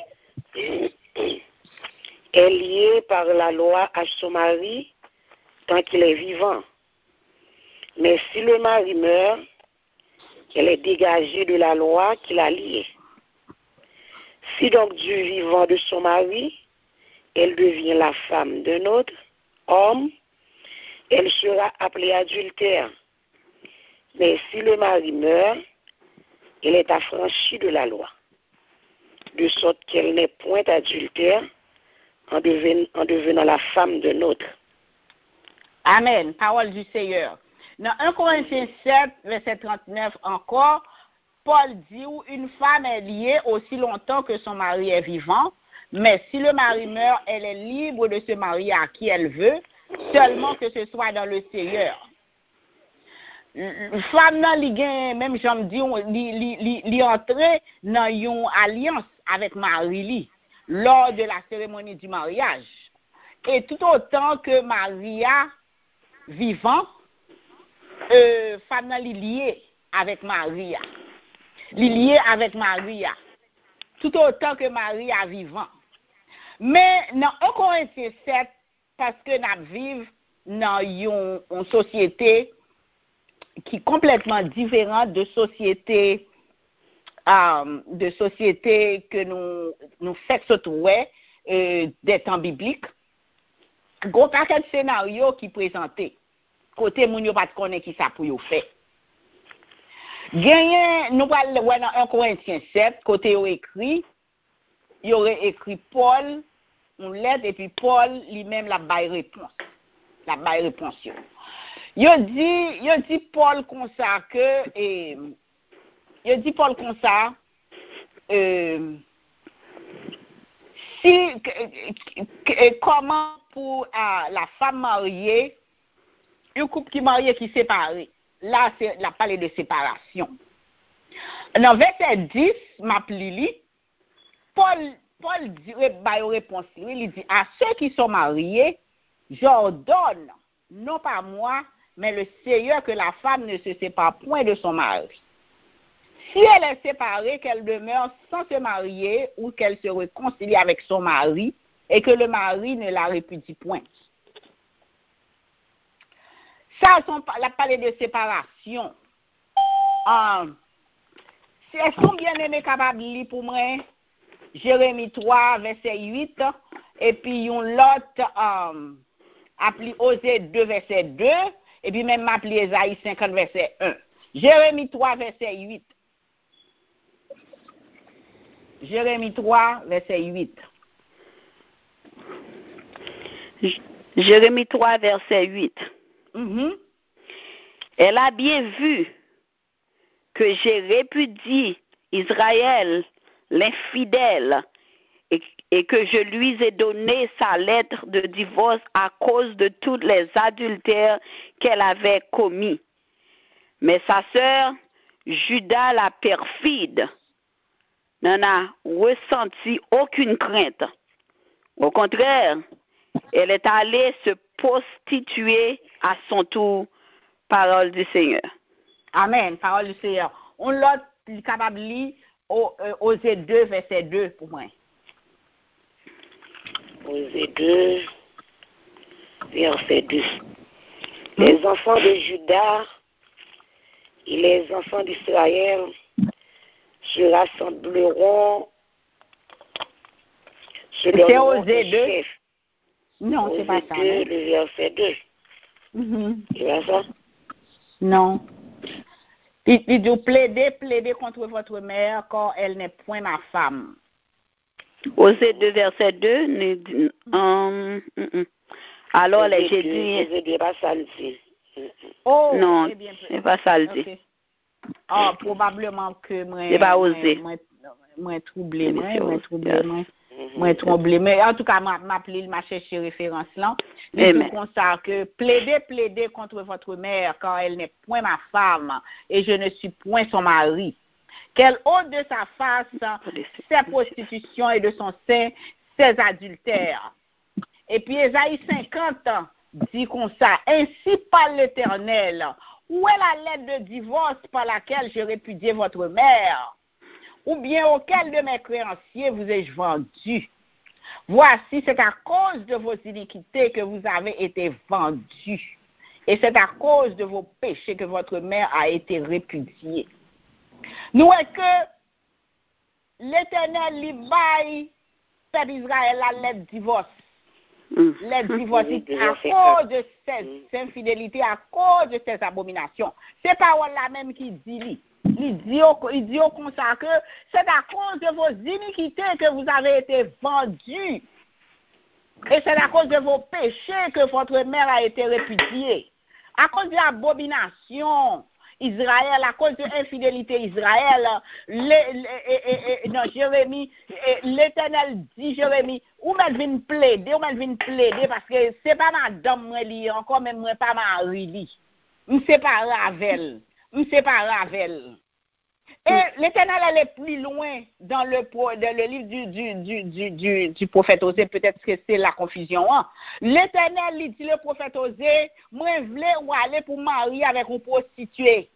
est liée par la loi à son mari tant qu'il est vivant. Mais si le mari meurt, elle est dégagée de la loi qui l'a liée. Si donc du vivant de son mari, elle devient la femme d'un autre homme, elle sera appelée adultère. Mais si le mari meurt, elle est affranchie de la loi, de sorte qu'elle n'est point adultère en devenant la femme d'un autre. Amen. Parole du Seigneur. Dans 1 Corinthiens 7, verset 39 encore, Paul dit où une femme est liée aussi longtemps que son mari est vivant, Mais si le mari meurt, elle est libre de se marier à qui elle veut, seulement que ce soit dans le Seigneur. Femme nan li gen, même j'aime dire, li entrer dans une alliance avec mari li lors de la cérémonie du mariage. Et tout autant que Maria vivant, femme nan li lié avec Maria. Li lié avec Maria. Tout autant que Maria vivant. Mais dans 1 Corinthiens 7, parce que nous vivons dans une société qui est complètement différente de société que nous faisons trouver des temps bibliques. Il y a un paquet de scénarios qui présentés. Côté moun yo pas connaît qui ça pour yo faire. Gagné nous parlons dans 1 Corinthiens 7 côté yo écrit, il aurait écrit Paul une lettre et puis Paul lui-même la bail réponse. La bail réponse. Yo dit Paul comme ça que yo dit Paul comme ça comment pour la femme mariée, un couple qui marié qui séparé. Là c'est la parler de séparation. Dans verset 10, m'appli Paul dit réponse il dit à ceux qui sont mariés, j'ordonne non pas moi mais le Seigneur que la femme ne se sépare point de son mari. Si elle est séparée, qu'elle demeure sans se marier ou qu'elle se réconcilie avec son mari et que le mari ne la répudie point. Ça, la parler de séparation. Est-ce qu'on bien aimé capable de lire pour moi Jérémie 3, verset 8, et puis l'autre appelé Osée 2, verset 2, et puis même appelé Ésaïe 50, verset 1. Jérémie 3, verset 8. Jérémie 3, verset 8. Jérémie 3, verset 8. Mm-hmm. Elle a bien vu que j'ai répudié Israël, l'infidèle, et que je lui ai donné sa lettre de divorce à cause de tous les adultères qu'elle avait commis. Mais sa sœur, Judas la perfide, n'en a ressenti aucune crainte. Au contraire, elle est allée se prostituer à son tour. Parole du Seigneur. Amen, parole du Seigneur. On l'a capable de lire Osée 2, verset 2 pour moi. Osée 2, verset 2. Les enfants de Juda et les enfants d'Israël se rassembleront. C'est Osée 2. Non, c'est pas ça. Osée 2, le verset 2. Mm-hmm. C'est pas ça? Non. Il dit plaider contre votre mère quand elle n'est point ma femme. Osée 2, verset 2. Alors, j'ai dit. Osée 2, pas ça le dit. Oh, non, eh bien, c'est pas ça le dit. Okay. Oh, probablement que c'est pas osé. Moi troublé. Mais en tout cas, m'a cherché référence là. Il dit comme ça que plaider contre votre mère quand elle n'est point ma femme et je ne suis point son mari. Qu'elle ôte de sa face ses prostitutions et de son sein ses adultères. Et puis Ésaïe 50 dit comme ça, ainsi parle l'Éternel, où est la lettre de divorce par laquelle je répudiais votre mère? Ou bien auquel de mes créanciers vous ai-je vendu? Voici, c'est à cause de vos iniquités que vous avez été vendus. Et c'est à cause de vos péchés que votre mère a été répudiée. Nous est que l'Éternel lui baille peuple Israël la lettre de divorce. Lettre divorce à cause de ses infidélités, à cause de ses abominations. C'est parole là même qui dit. Il dit comme ça que c'est à cause de vos iniquités que vous avez été vendus. Et c'est à cause de vos péchés que votre mère a été répudiée. À cause de l'abomination Israël, à cause de l'infidélité Israël, dans Jérémie, l'Éternel dit Jérémie, ou même vient plaider, parce que c'est pas madame moi li, encore même moi pas mari li. C'est pas Ravel. Et l'Éternel allait plus loin dans le livre du prophète Osée, peut-être que c'est la confusion. Hein? L'Éternel lui dit le prophète Osée, moi je voulais aller pour marier avec une prostituée.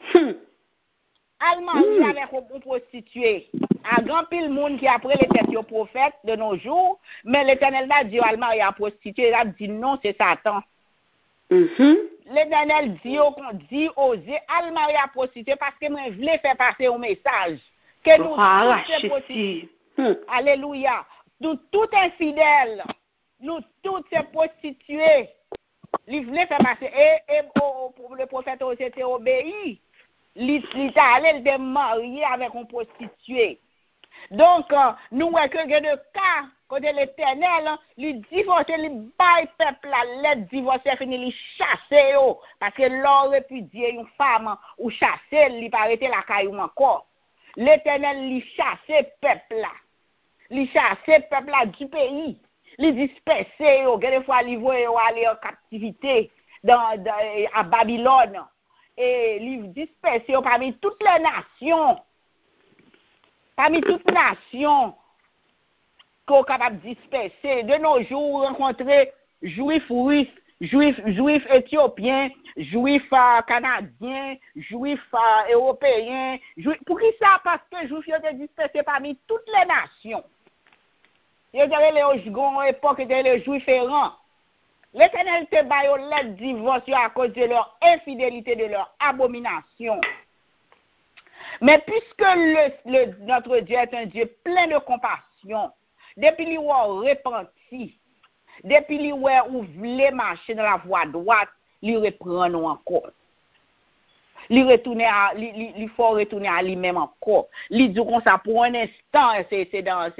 Elle marier avec une prostituée. À grand pile monde qui après les têtes au prophète de nos jours, mais l'Éternel va dire elle marier à prostituée, elle a dit non, c'est Satan. L'Éternel dit Osée, elle marie à prostituée parce que moi je voulais faire passer un message que nous tous ces prostituées. Alléluia. Nous tous infidèles, nous tous ces prostituées, il voulait faire passer et le prophète Osée était obéi. Il est allé le marier avec une prostituée. Donc nous voyons que de cas côté l'Éternel, il divorce, il baille peuple la lettre divorcer fini, il chasser parce que l'on répudie une femme ou chasser, il pas arrêter la caillou encore. L'Éternel il chasser peuple là. Il chasser peuple là du pays. Il disperser des fois il voit aller en captivité à Babylone et il disperser parmi toutes les nations. Parmi toutes les nations qu'on est capable de disperser, de nos jours, rencontrer juifs russes, juifs éthiopiens, juifs canadiens, juifs européens. Pour qui ça? Parce que les juifs sont dispersés parmi toutes les nations. Il y a les époque de les juifs errants. L'Éternel te baille l'aide divorce à cause de leur infidélité, de leur abomination. Mais puisque notre Dieu est un Dieu plein de compassion, depuis qu'il a repenti, depuis qu'il a voulu marcher dans la voie droite, il reprend nous encore. Il faut retourner à lui-même encore. Il dit comme ça pour un instant, c'est dans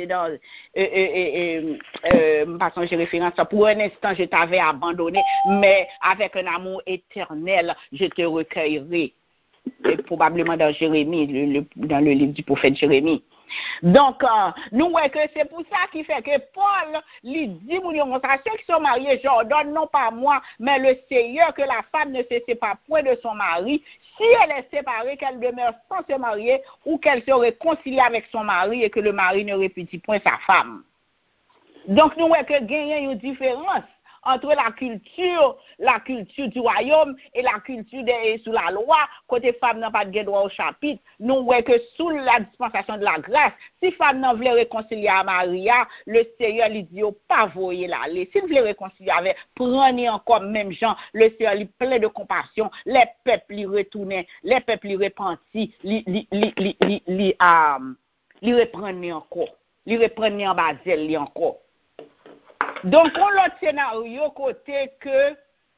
passons j'ai référence ça, pour un instant je t'avais abandonné, mais avec un amour éternel, je te recueillerai. Probablement dans Jérémie, dans le livre du prophète Jérémie. Donc, nous voyons que c'est pour ça qui fait que Paul lui dit, ceux qui sont mariés, j'ordonne non pas moi, mais le Seigneur, que la femme ne se sépare point de son mari. Si elle est séparée, qu'elle demeure sans se marier, ou qu'elle se réconcilie avec son mari et que le mari ne répudie point sa femme. Donc, nous voyons que il y a une différence entre la culture du royaume et la culture sous la loi, côté femme n'a pas de droit au chapitre, nous voyons que sous la dispensation de la grâce, si femme n'a voulait réconcilier à Maria, le Seigneur lui dit, pas voyer l'aller. Si vous voulez réconcilier avec, prenez encore même gens, le Seigneur lui plein de compassion, les peuples lui retournaient, les peuples lui repentis, lui reprenaient encore, lui reprenaient en basel, lui encore. Donc, on l'autre scénario côté que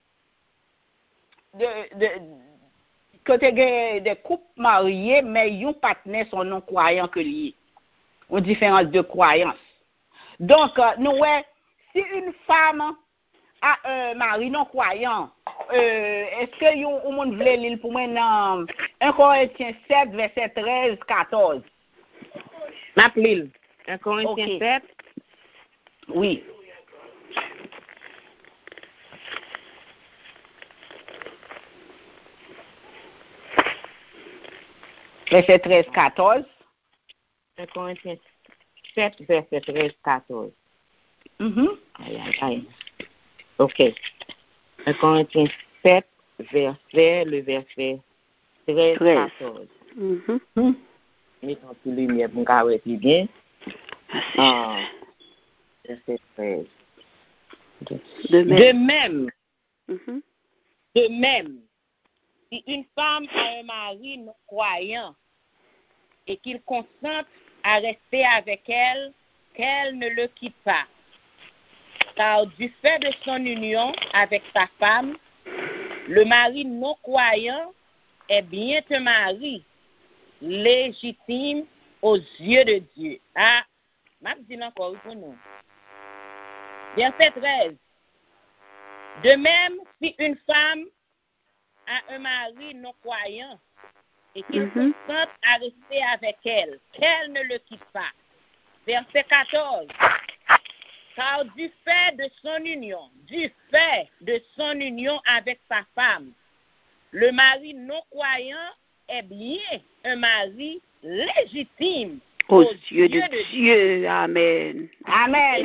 côté des couples mariés, mais un partenaire sont non croyants que liés. Une différence de croyance. Donc, nous si une femme a un mari non croyant, est-ce que on monde veut lire pour moi dans 1 Corinthiens 7 verset 13-14. M'appelle 1 Corinthiens 7. Oui. Verset 13-14. 1 Corinthiens 7, verset 13-14. Aïe. OK. 1 Corinthiens 7, le verset 13-14. Mettons plus lumière pour qu'on voit plus bien. Verset 13. De même, si une femme a un mari non croyant et qu'il consente à rester avec elle, qu'elle ne le quitte pas. Car du fait de son union avec sa femme, le mari non croyant est bien un mari légitime aux yeux de Dieu. Ah, m'a dit encore pour nous. Verset 13. De même, si une femme à un mari non-croyant et qu'il consente à rester avec elle, qu'elle ne le quitte pas. Verset 14. Car du fait de son union avec sa femme, le mari non-croyant est bien un mari légitime aux yeux de Dieu. Amen. Amen.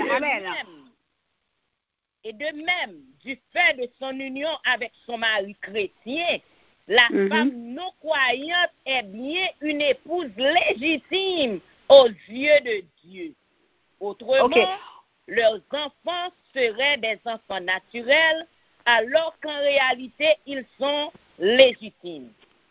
Et de même, du fait de son union avec son mari chrétien, la femme non-croyante est bien une épouse légitime aux yeux de Dieu. Autrement, leurs enfants seraient des enfants naturels, alors qu'en réalité, ils sont légitimes.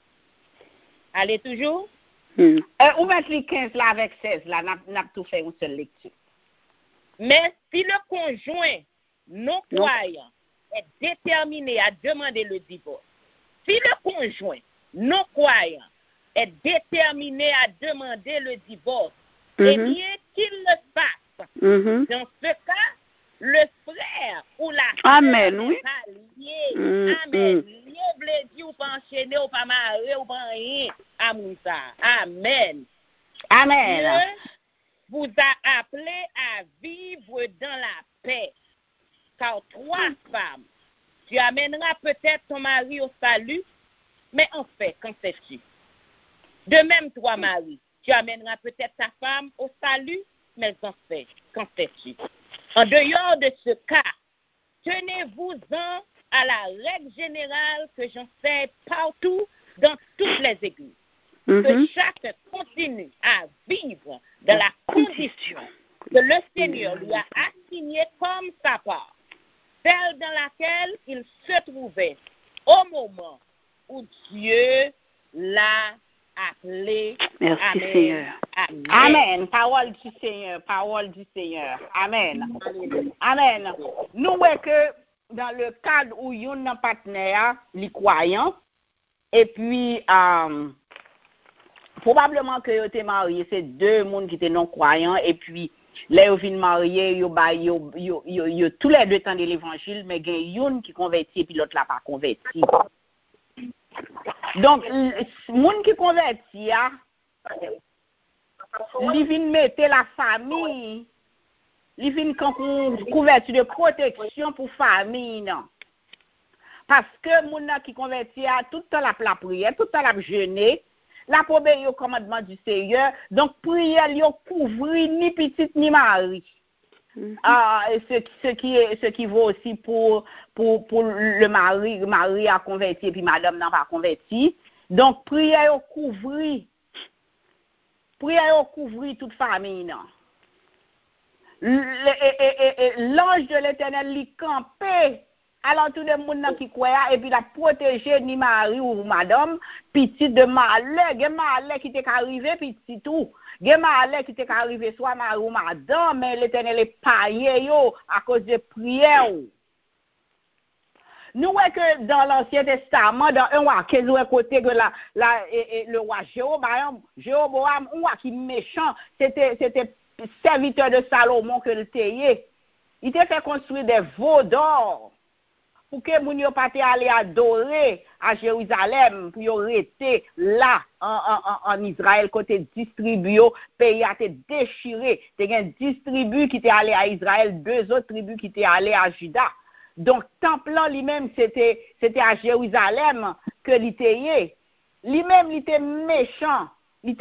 Allez toujours? Ou mettre les 15 là avec 16, là, n'a tout fait une seule lecture. Mais si le conjoint non-croyant est déterminé à demander le divorce, si le conjoint non-croyant est déterminé à demander le divorce, eh bien, qu'il le fasse. Dans ce cas, le frère ou la sœur n'est pas lié. Amen. Lié, veut dire ou pas enchaîné, ou pas marié, ou pas rien. Amen. Amen. Dieu vous a appelé à vivre dans la paix. Car 3 femmes, tu amèneras peut-être ton mari au salut, mais en fait, qu'en sais-tu? De même, 3 maris, tu amèneras peut-être ta femme au salut, mais en fait, qu'en sais-tu? En dehors de ce cas, tenez-vous-en à la règle générale que j'enseigne partout dans toutes les églises. Que chacun continue à vivre dans la condition que le Seigneur lui a assignée comme sa part, celle dans laquelle il se trouvait au moment où Dieu l'a appelé. Merci, Amen. Seigneur. Amen. Parole du Seigneur. Amen. Amen. Nous voyons que dans le cadre où il y a un partenaire, les croyants, et puis probablement que vous étiez mariés, c'est 2 personnes qui étaient non-croyants, et puis là, vous venez mariés, vous tous les 2 temps de l'évangile, mais il y a une qui convertit et puis l'autre n'a pas converti. Donc, les gens qui convertit, ils viennent mettre la famille, ils viennent convertir de protection pour la famille, non. Parce que les gens qui convertit, tout le temps la prière, tout le temps la jeûner, la obéir au commandement du Seigneur, donc prière, ils couvrir ni petite ni mari. Ce qui vaut aussi pour le mari a converti et puis madame n'a pas converti. Donc prière couvrir toute famille. L'ange de l'Éternel lui campé alors tout le monde qui croit et puis la protéger ni mari ou madame petit de malheur qui t'est arrivé petit tout malheur qui t'est arrivé soit mari ou madame mais l'Éternel est paillé yo à cause de prière. Nous voyons que dans l'Ancien Testament, dans un roi qui est côté que le roi Jéroboam, un roi qui est méchant, c'était serviteur de Salomon que le tayé. Il t'a fait construire des veaux d'or pour que moun yo pas aller adorer à Jérusalem, pour yo rester là en Israël côté distribué, pays a été déchiré. T'es un distribu qui était allé à Israël, 2 autres tribus qui étaient allées à Juda. Donc temple lui-même c'était à Jérusalem que l'itayé. Lui-même il était méchant. Il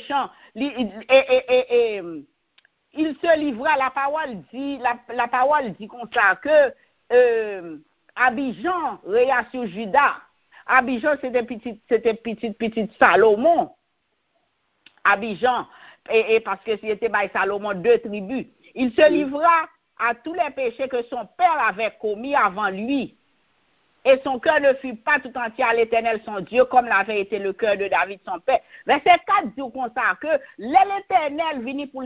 se livra, la parole dit comme ça que Abijam réa sur Juda. Abijam c'était petit Salomon. Abijam et parce que c'était by Salomon 2 tribus. Il se livra à tous les péchés que son père avait commis avant lui. Et son cœur ne fut pas tout entier à l'Éternel son Dieu, comme l'avait été le cœur de David son père. Verset 4 dit comme ça que l'Éternel vint pour le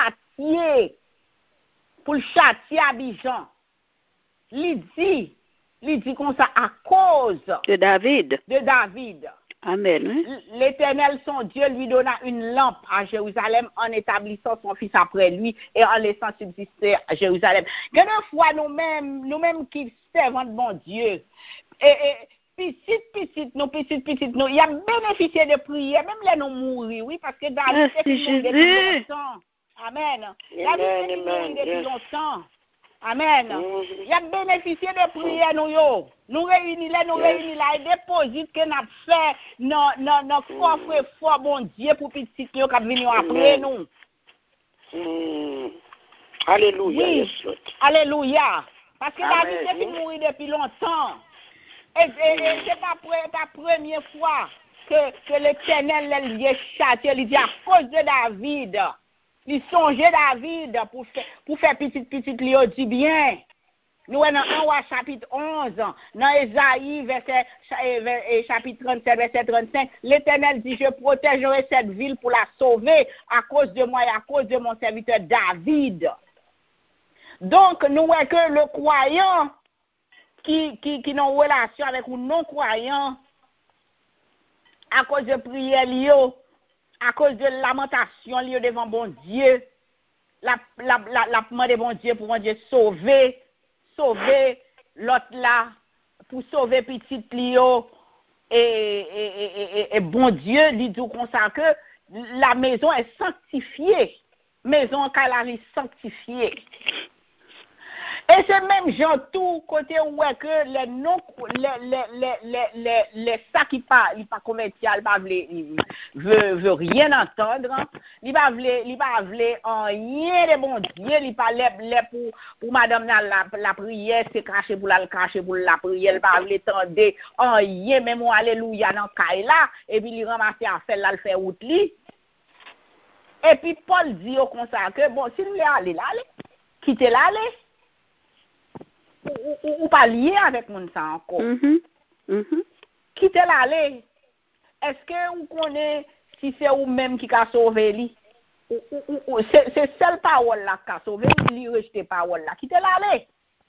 châtier Abijam. Il dit comme ça à cause de David. Amen. L'Éternel, son Dieu, lui donna une lampe à Jérusalem en établissant son fils après lui et en laissant subsister à Jérusalem. Quelquefois, nous-mêmes qui servons de bon Dieu, et petite, nous, il a bénéficié de prières, même les nous mourir, oui, parce que David est mort depuis longtemps. Amen. David est mort depuis longtemps. Amen. Il a bénéficié de prières, nous réunis là, et déposite que nous avons fait nos coffres fort, bon Dieu, pour petite qui va venir après nous. Alléluia. Oui. Yes, Alléluia. Parce que David est mort depuis longtemps. Et c'est pas la première fois que l'Éternel lui a châtié. Il dit à cause de David. Il songeait David pour faire petit lui dit bien. Nous dans 1 Roi chapitre 11, dans Ésaïe chapitre 37 verset 35, l'Éternel dit je protégerai cette ville pour la sauver à cause de moi et à cause de mon serviteur David. Donc nous voyons que le croyant qui ont une relation avec un non-croyant à cause de prière, à cause de lamentation devant bon Dieu, la demande bon Dieu pour bon Dieu sauver l'autre là, pour sauver petit Lio, et bon Dieu dit tout comme ça que la maison est sanctifiée, maison qu'elle sanctifiée. Et c'est même genre tout côté où est que les non les ça qui pas commercial pas veut rien entendre, il pas en rien de bon Dieu, il pas les pour madame la prière c'est cracher pour la prière, il pas tendre en rien même alléluia dans caille là et puis il ramasser affaire là le faire route li. Et puis Paul dit au comme ça que bon si vous voulez aller là, quittez là aller. Ou pas lié avec mon ça encore. Quittez l'aller. Est-ce que vous connaissez si c'est vous même qui a sauvé lui? C'est seule parole là qui a sauvé lui, rejeter parole là. Quittez l'aller.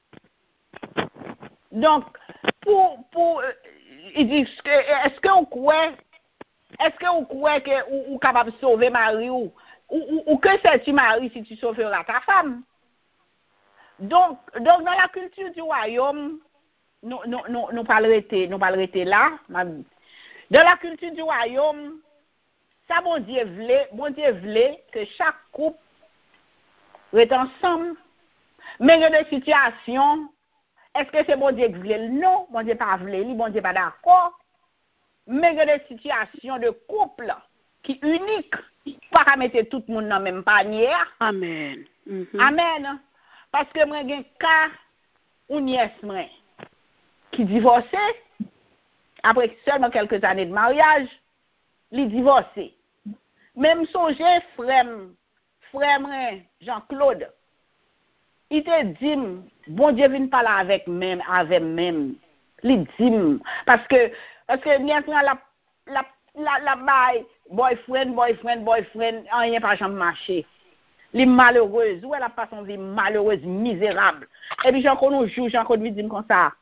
Donc pour il dit est-ce que vous croyez que vous capable de sauver Marie ou que c'est tu Marie si tu sauveras ta femme? Donc dans la culture du royaume, nous pas arrêter là. Dans la culture du royaume, ça bon Dieu voulait que chaque couple reste ensemble. Mais il y a des situations, est-ce que c'est bon Dieu qui voulait? Non, bon Dieu pas voulait, bon Dieu pas d'accord. Mais il y a des situations de couple qui uniques, pas mettre tout le monde dans le même panier. Amen. Amen. Parce que moi, j'ai un cas, une nièce qui divorçait, après seulement quelques années de mariage, il divorçait. Même songer, frère Jean-Claude, il te dit, bon Dieu vient parler avec même. Il dit, parce que nièce la bail, boyfriend, rien pas jamais marché. Les malheureuses, où elle a pas son vie malheureuse, misérable. Et puis, Jean-Claude lui dit comme ça.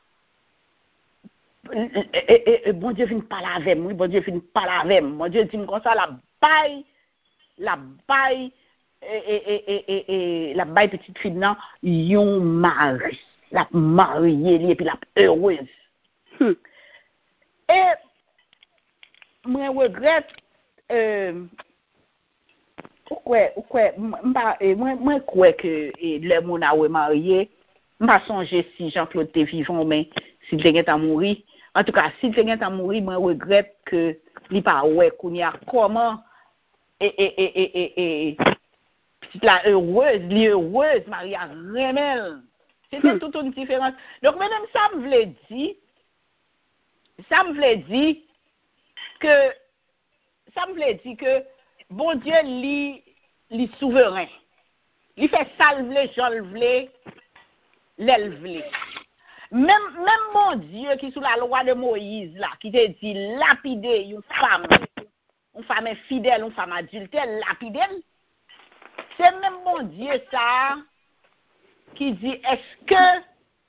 Bon Dieu vient parler avec moi, bon Dieu vient parler avec moi. Bon Dieu dit comme ça, la baille petite fille, non, yon mari. La mariée, et puis la heureuse. Et, moi, regrette, moi crois que le monde a marié m'a songé si Jean-Claude était vivant mais s'il était à mourir en tout cas s'il était à mourir moi regrette que il pas ouais qu'on y a comment et la heureuse Maria Remel c'était toute une différence donc madame ça me voulait dire que bon Dieu li souverain. Il fait ça le vle, j'en le vle, l'elle vle. Même mon Dieu qui sous la loi de Moïse là, qui te dit lapider une femme infidèle, une femme adultère, lapider. C'est même mon Dieu ça qui dit est-ce que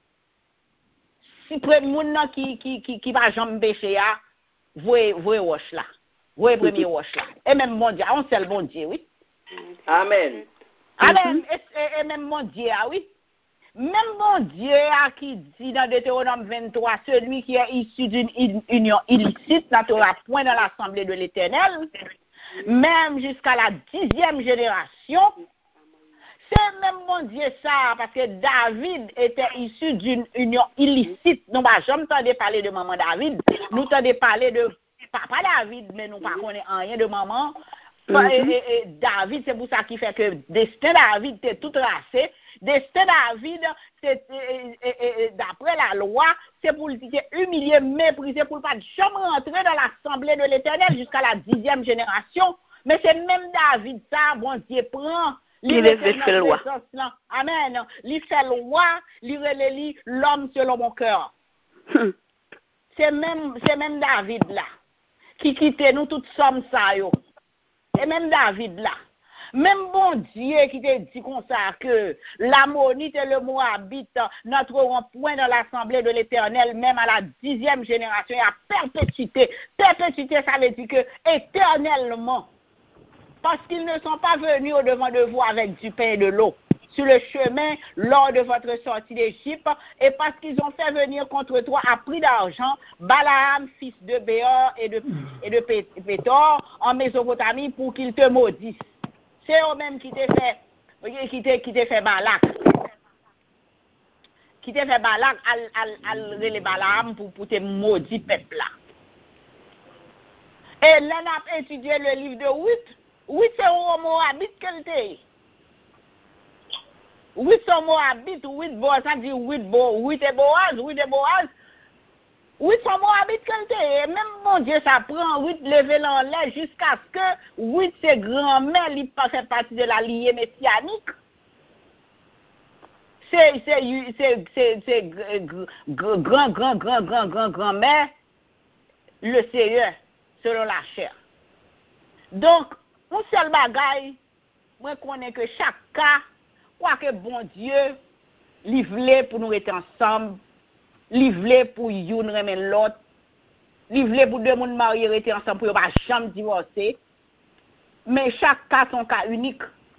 si près moun nan qui va jamais pécher a, voyez roche là. Voyez premier roche là. Et même mon Dieu, on seul bon Dieu, oui. Amen. Amen. Et même mon Dieu, oui. Même bon Dieu qui dit dans Deutéronome 23, celui qui est issu d'une union illicite n'entrera point dans l'assemblée de l'Éternel, même jusqu'à la 10e génération. C'est même bon Dieu ça, parce que David était issu d'une union illicite. Nous n'avons jamais entendu parler de maman David. Nous entendons parler de papa David, mais nous ne connaissons rien de maman. Et David, c'est pour ça qui fait que destin David était tout tracé. Destin David, d'après la loi, c'est pour le humilier, mépriser, pour ne pas jamais rentrer dans l'assemblée de l'Éternel jusqu'à la 10e génération. Mais c'est même David, ça, bon Dieu prend. Il fait loi. Amen. Il fait loi, il relie l'homme selon mon cœur. C'est même David là, qui quittait nous toutes sommes ça, yo. Et même David là. Même bon Dieu qui te dit comme ça que l'ammonite et le moabite n'entreront point dans l'assemblée de l'Éternel, même à la 10e génération, et à perpétuité. Perpétuité, ça veut dire que éternellement. Parce qu'ils ne sont pas venus au-devant de vous avec du pain et de l'eau sur le chemin lors de votre sortie d'Égypte, et parce qu'ils ont fait venir contre toi à prix d'argent Balaam, fils de Béor et de Pétor, en Mésopotamie, pour qu'ils te maudissent. C'est eux-mêmes qui t'ont fait Balak. Qui t'ont fait Balak à les Balaam pour te maudire peuple là. Et là, on a étudié le livre de Ruth. Oui, c'est un Moabite qu'elle était. Oui, c'est un Moabite, oui, ça dit oui, et Boaz. Oui, c'est un Moabite qu'elle était. Et même mon Dieu, ça prend oui, lever l'enlève jusqu'à ce que oui, ses grands-mères, il fait partie de la lignée messianique. C'est grand-mère, le Seigneur, selon la chair. Donc, un seul bagaille, moi connais que chaque cas, quoi que bon Dieu, livré pour nous être ensemble, livré pour une remettre l'autre, livré pour deux monde mariés être ensemble pour ne pas jamais divorcer. Mais chaque cas son cas unique.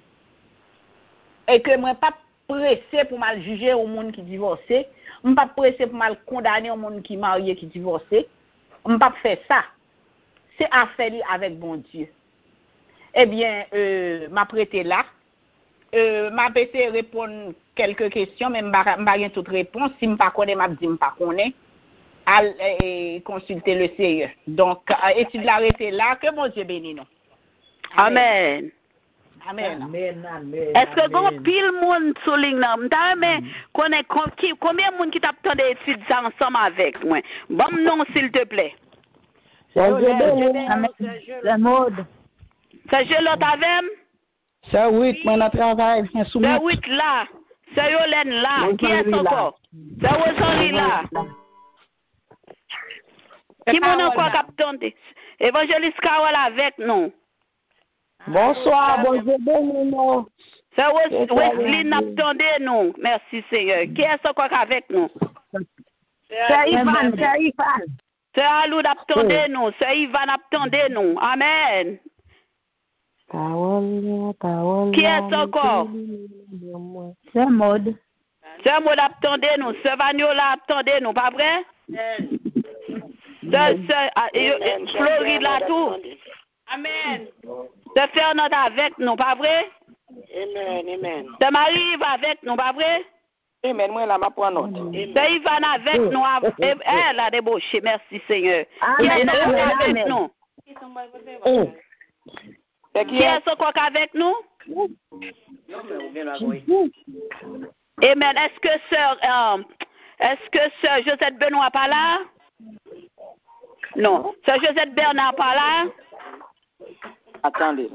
Et que moi pas pressé pour mal juger au monde qui divorcé, moi pas pressé pour mal condamner au monde qui marié qui divorcé. On pas faire ça. C'est affaire avec bon Dieu. Eh bien, m'a prêté là. M'a prêté répondre quelques questions, mais m'a rien toute réponse. Si m'a pas connaît, m'a dit m'a pas connaît. Consulter le Seigneur. Donc, étude l'arrêté là, que mon Dieu bénisse nous. Amen. Amen. Est-ce que gon pile monde sur ligne là, mais connaît combien de monde qui t'attend d'études ça ensemble avec moi. Bon non s'il te plaît. C'est mode. C'est je l'autre avec? C'est 8, moi, je travaille. C'est 8 là. C'est Yolène là. Qui est encore? C'est Rosalie là. Qui m'en encore capté? Évangéliste Carole avec nous. Bonsoir, bonjour. C'est Wesley n'attendez nous. Merci Seigneur. Qui est encore avec nous? C'est Ivan. C'est Alou d'attendez nous. C'est Ivan d'attendez nous. Amen. Qui est encore? C'est mode. C'est mode attendez nous. C'est Vaniola attendez nous. Pas vrai? C'est Floride là tout. Amen. C'est Fernand avec nous. Pas vrai? Amen. C'est Marie va avec nous. Pas vrai? Amen. Moi là, ma prends note. C'est Ivan avec nous. Elle a débauché. Merci Seigneur. Qui est avec nous? Qui est encore avec nous? Amen. Est-ce que sœur Josette Benoît pas là? Non. Sœur Josette Bernard pas là? Attendez.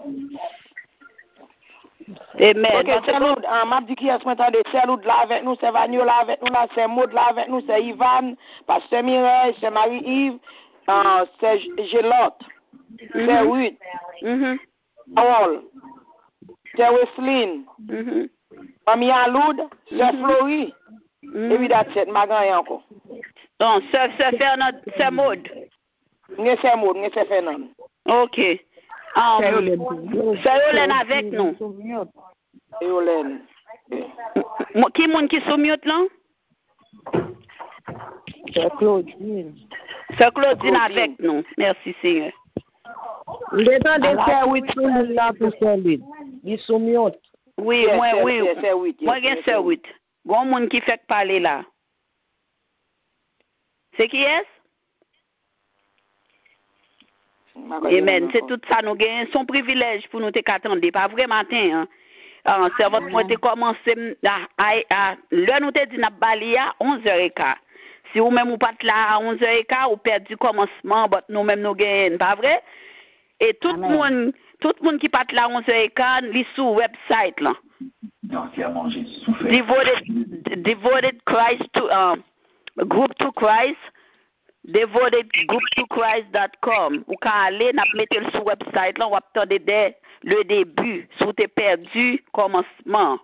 Amen. Ok, c'est Loud. M'a dit qui est-ce que m'entendez? C'est Loud là avec nous, c'est Vanio là avec nous, là, c'est Maud là avec nous, c'est Ivan, Pasteur Mireille, c'est Marie-Yves, c'est Gélotte, c'est Ruth, Paul, c'est Wesley, Mamie Aloud, c'est Florie, et puis that's it, ma grand encore. Non, c'est Fernand, c'est Maud. C'est Maud, c'est Fernand. Ok. C'est Yolène avec nous. Yolène. Qui moun qui sous mute là? C'est Claudine. Sœur Claudine avec nous. Merci Seigneur. Le temps de faire 8 minutes là pour celui. Il sous mute. Oui, moi j'ai sœur 8. Gon moun qui fait parler là. C'est qui est? Amen. C'est tout ça nous gagnons. Son privilège pour nous t'attendre. Pas vrai matin. Hein. Servante moi t'ai commencé à l'heure nous t'ai dit n'a bali à 11h15. Si vous même ou pas là à 11h15 ou perdu commencement, nous même nous gagnons. Pas vrai? Et tout le monde qui part là à 11h15, lit sur website là. Devoted Christ to Group to Christ. devotedgrouptochrist.com ou quand aller n'a mettre sur website là on va attendre le début sous t'es perdu commencement.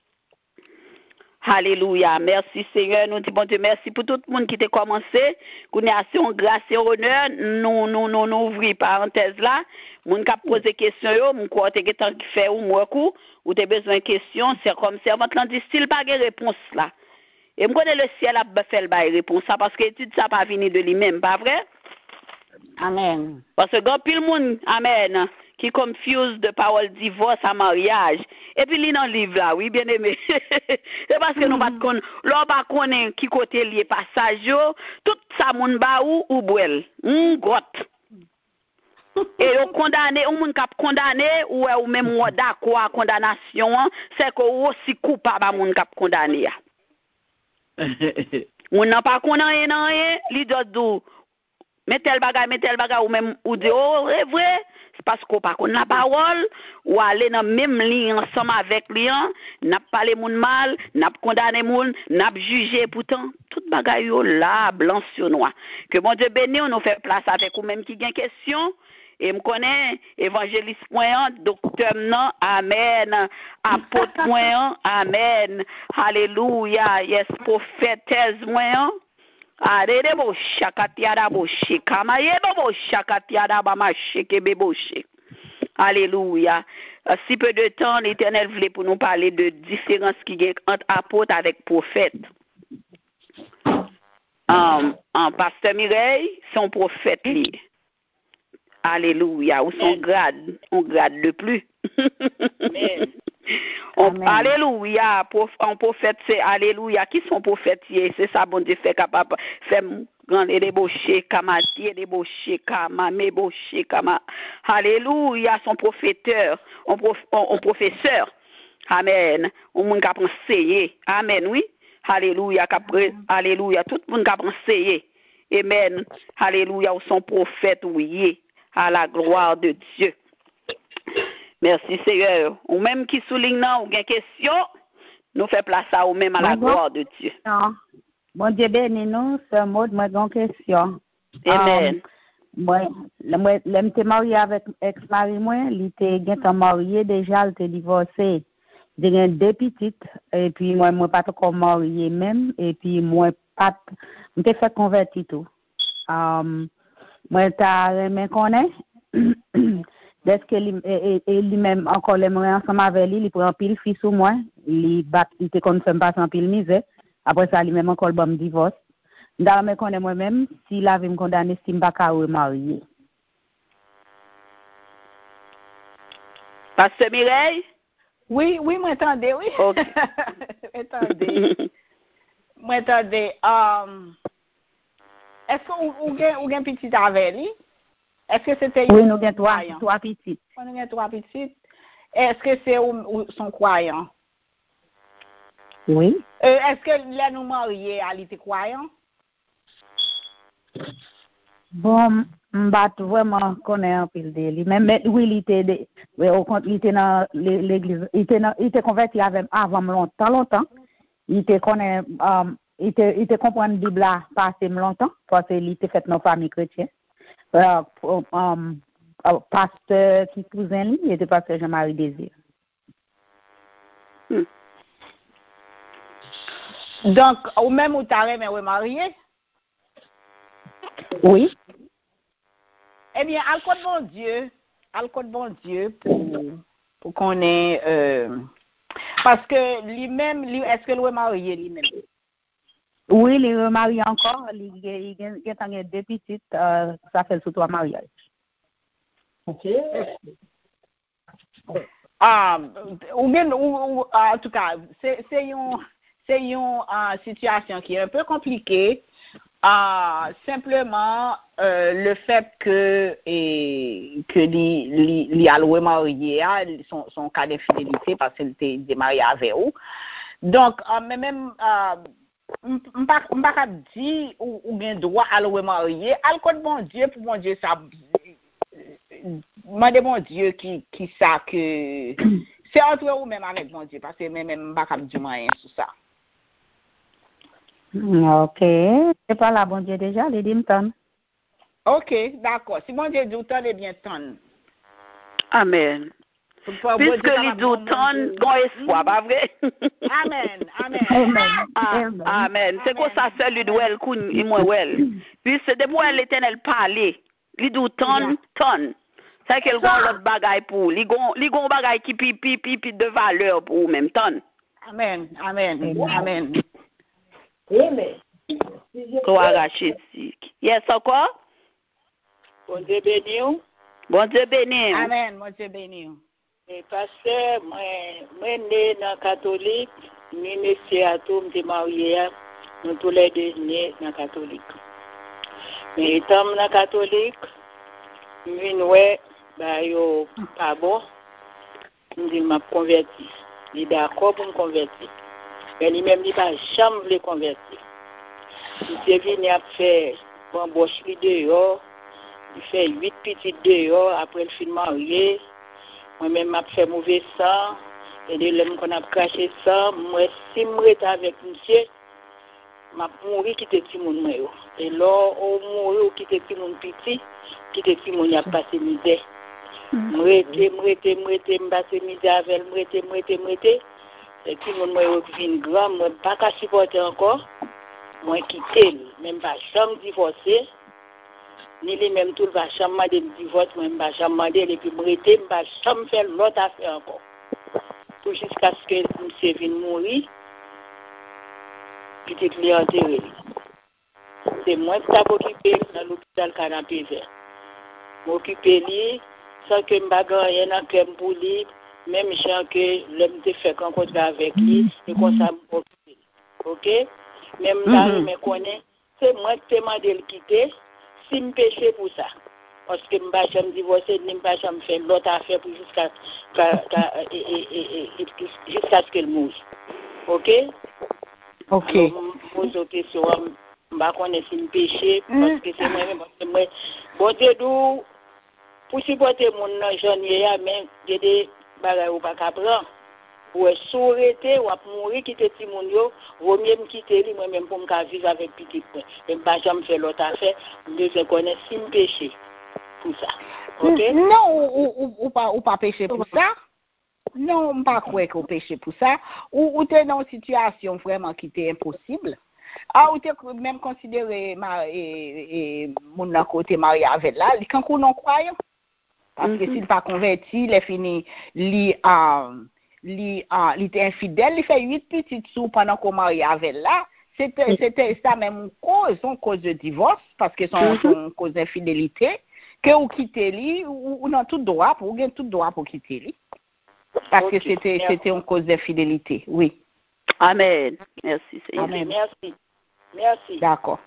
Alléluia. Merci Seigneur, nous disons bon Dieu merci pour tout le monde qui t'a commencé. Qu'on a en grâce et honneur, nous ouvrir parenthèse là, moun qui pose question yo, moun quoi t'es temps qui fait ou moi coup ou t'as besoin de question, c'est comme servante là dit s'il pas de réponse là. Et je connais le ciel a fait le bail réponse ça parce que l'étude ça pas venir de lui-même, pas vrai? Amen. Parce que grand pile monde, amen, qui confuse de parole divorce à mariage. Et puis li dans livre là, oui bien aimé. C'est parce que nous pas connait, l'on pas connait qui côté lié passage yo, tout ça moun ba ou bouel. Got. Et on condamné, on moun k'ap condamné ou même ou d'accord à condamnation, c'est que aussi coupable à moun k'ap condamné. On n'a pas condamné rien, li dou mais tel bagay ou même ou dit oh c'est vrai, c'est parce qu'on pas connaît la parole ou aller dans même ligne ensemble avec lui, n'a parlé moun mal, n'a condamné moun, n'a jugé pourtant tout bagay yo là blanc sur noir. Que bon Dieu béni, on nous fait place avec ou même qui gagne question. Et me connaît évangéliste point, docteur non, amen, apôtre point, amen, alléluia, yes, prophétesse point. Arere bo shakatiara bo shikama yebo bo shakatiara ba ma shekebe bo shik. Alléluia. Si peu de temps, l'Éternel voulait pour nous parler de différence qui y a entre apôtre avec prophète. Pasteur Mireille, son prophète lié. Alléluia. Ou son grade, on grade de plus. Alléluia. Un prophète, c'est Alléluia. Qui sont prophètes? C'est ça, bon Dieu, fait capable. Fait grande débauché, kamati, débauché, kamame, bauché, kama. Alléluia. Son prophéteur, un professeur. Amen. On moun k'ap enseigner. Amen, oui. Alléluia. Alléluia. Tout le monde k'ap enseigner. Amen. Alléluia. Ou son prophète, oui. À la gloire de Dieu. Merci Seigneur. Ou même qui souligne non, ou une question, nous fait place à ou même à la gloire de Dieu. Bon Dieu béni nous, c'est mot moi une question. Amen. Moi, j'étais marié avec ex-mari moi, il était marié déjà, il était divorcé. J'ai deux petites et puis moi pas encore marié même et puis moi pas m'étais fait convertir tout. Moi t'as aimé connaître dès que lui-même encore l'aimerait ensemble avec lui, il prend pile fils ou moi, il te confirme pas sans pile misère. Après ça lui-même encore bon divorce. Dans me connaît moi-même, s'il avait me condamné si me pas ka remarier. Pasteur Mireille? Oui, moi attendez, oui. OK. Attendez. Moi attendez. Est-ce qu'on gagne petit avec lui? Est-ce que c'était oui, nous avons trois petites. Nous avons trois petites. Est-ce que c'est son croyant? Oui. Est-ce que là nous mariés, elle était croyant? Bon, m'bat vraiment connaît un peu de lui. Mais oui, il était dans l'église, il était converti avant longtemps. Il était connaît il était comprendre Bible là passé longtemps parce qu'il était fait dans famille chrétienne. Pasteur qui cousin lui, il était pasteur Jean-Marie Désir. Donc, ou même où t'as mais vous marié? Oui. Eh bien, à le code bon Dieu pour qu'on ait Parce que lui-même, est-ce que lui est marié lui-même? Oui, il est marié encore. Il a deux petites. Ça fait surtout un mariage. OK. En tout cas, c'est une situation qui est un peu compliquée. Simplement, le fait que li a loué marié, son cas d'infidélité parce qu'il était marié avec vous. Donc, mais même, m'pa dit ou bien droit à louer marié, al code bon Dieu, pour bon Dieu, ça, demandez bon Dieu qui ça que, c'est entre vous même avec bon Dieu, parce que même m'pa dire rien sur ça. Ok. C'est pas là, bon Dieu, déjà, les dimton. Ok, d'accord. Si bon Dieu dit autant, eh bien, ton. Amen. Puisque les deux tonnes, qu'on espoir, pas vrai? Amen, amen. Amen. C'est quoi ça, seul, lui, douel, koun, et moi, well. Puis, c'est de moi, l'éternel parler. Les deux tonnes. C'est qu'elle gon l'autre bagaille pour. Les gon bagaille qui pi de valeur pour même tonne. Amen. Gloire à Jésus. Yes, encore? Bon Dieu béni. Bon Dieu béni. Amen, mon Dieu béni. Et pasteur, moi né dans catholique, ni monsieur Atom de marié, nous tous les deux nés dans catholique. Mais étant dans catholique, moi bah yo pas bon, me dit m'a converti. Il est d'accord pour me convertir. Mais lui-même il pas jamais voulu convertir. Il est venu à faire bamboche dehors. Il fait 8 petites dehors après le film marié. Moi-même, je fait mauvais sang. Et de l'homme qu'on a craché ça, moi, si je suis avec monsieur, je mourrai qui était petit monde. Et là, on mourrait qui était petit monde petit, qui était petit monde, il a passé misère. Je passé misère avec elle, et petit monde, moi, vient grand, moi, pas qu'à supporter encore. Moi, quitter, même pas chambre divorcée. Ni les mêmes tout va jamais de divorce, moi va jamais et puis m'arrêter, va jamais faire l'autre affaire encore. Pour jusqu'à ce que monsieur vienne mourir, puis il est enterré. C'est moi qui t'ai occupé dans l'hôpital Canapé Vert. M'occuper lui sans que me bagarre dans cœur pour lui, même gens que l'homme te fait rencontrer avec lui et comme ça m'occuper. OK? Même là je me connais, c'est moi qui t'ai demandé de le quitter. Si je péché pour ça, parce que je ne vais jamais divorcer, je ne vais jamais faire l'autre affaire pour jusqu'à ce qu'elle moure. OK? OK. Alors, je pose aux questions, je ne vais pas connaître si je péché, parce que c'est moi-même. Bon Dieu, pour supporter mon argent, mais il y a des bagages ou pas qu'à prendre. Ou s'arrêter ou mourir quitter tout le monde yo vaut mieux me quitter lui moi même pour me vivre avec petit point et pas jamais faire l'autre affaire je connais si me péché pour ça. OK? Non, ou pas péché pour ça. Non, pas croire qu'on péché pour ça. Ou t'es dans une situation vraiment qui était impossible. Ou t'es même considéré mon côté marié avec là, quand on non croyant. Parce que s'il pas converti, il est fini il était infidèle, il fait 8 petites sous pendant qu'on marie avec là. C'était ça même une cause de divorce, parce que son cause d'infidélité, que vous quittez lui, ou non tout droit, pour gagner tout droit pour quitter lui. Parce que c'était une cause d'infidélité, oui. Amen. Merci, Seigneur. Amen. Merci. D'accord.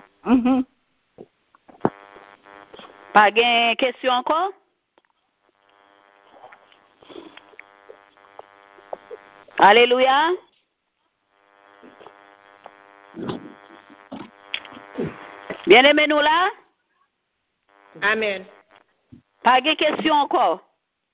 Pas de question encore? Alléluia. Bien aimé nous là? Amen. Pas de question encore?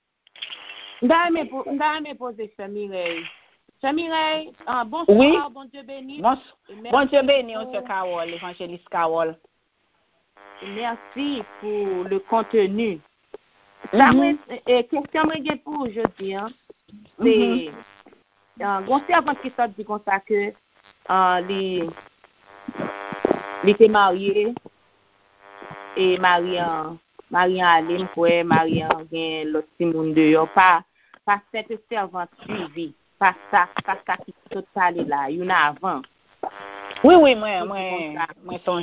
M'da poser Mireille. Mireille, bonsoir, oui? Bon Dieu béni. Bon Dieu béni, on se Carole, l'évangéliste Carole. Merci pour le contenu. La question que pour aujourd'hui, c'est bon servant qui sort dit comme ça que il était marié et Marian allait quoi Marian gain l'autre petit monde dehors pas cette servante suivi pas ça qui tout parler là, une avant. Oui, moi songe.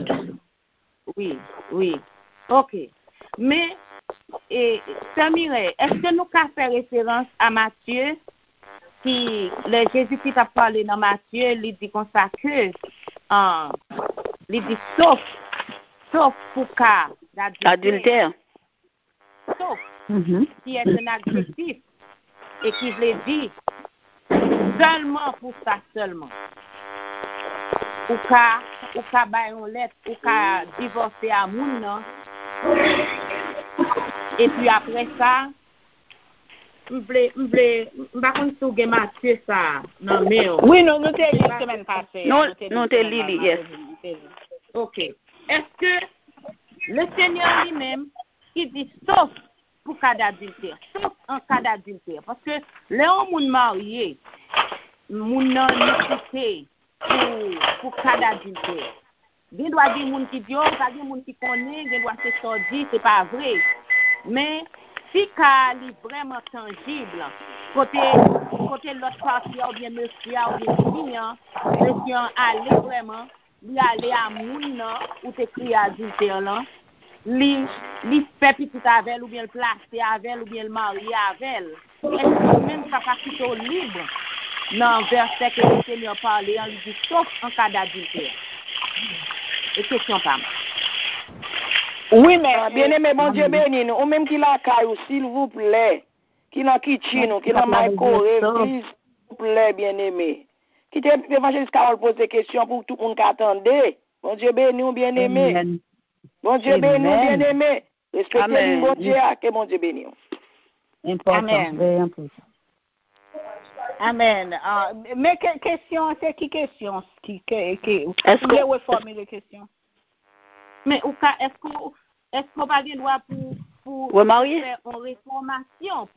Oui. OK. Mais Samire, est-ce que nous pouvons faire référence à Matthieu qui Jésus-Christ a parlé dans Matthieu, il dit comme ça que il dit sauf pour cas Adultère. Sauf qui est un adjectif et qui je l'ai dit seulement pour ça seulement. Ou ka bay on lettre, ou ka divorcer à moun nan. Et puis après ça, m'ba konn sou gen Matthieu ça nan mais oui, nous t'ai dit la semaine passée. Non t'ai li, yes. OK. Est-ce que le Seigneur lui-même qui dit sauf pour cas d'adultère, sauf en cas d'adultère, parce que là on moun marié, moun nan nécessité pour cas d'adultère. Il doit dire moun qui dit, pas dire moun qui connaît, il doit se sortir, c'est pas vrai. Mais si cas est vraiment tangible, côté l'autre partie ou bien monsieur ou bien client, monsieur aller vraiment, lui aller à moun nan ou t'écrit adultère là, lui fait petit avec ou bien le placer avec ou bien le marier avec. Est-ce que même ça pas plutôt libre? Non, verset que le Seigneur parlait, on lui dit sauf en cas d'adultère. Et question pas. Oui, mais bien-aimé, bon Dieu béni nous. Ou même qui la caille, s'il vous plaît. Qui la kitchen, qui la microwave, s'il vous plaît, bien-aimé. Qui l'évangéliste Carole pose des questions pour tout le monde qui attendait. Bon Dieu béni nous, bien-aimé. Bon Dieu béni nous, bien-aimé. Respectez le bon Dieu, que bon Dieu béni nous. Amen. Amen. Mais question, c'est qui question? Est-ce que vous reformer les questions? Mais est-ce qu'on va dire droit pour remarier faire une réformation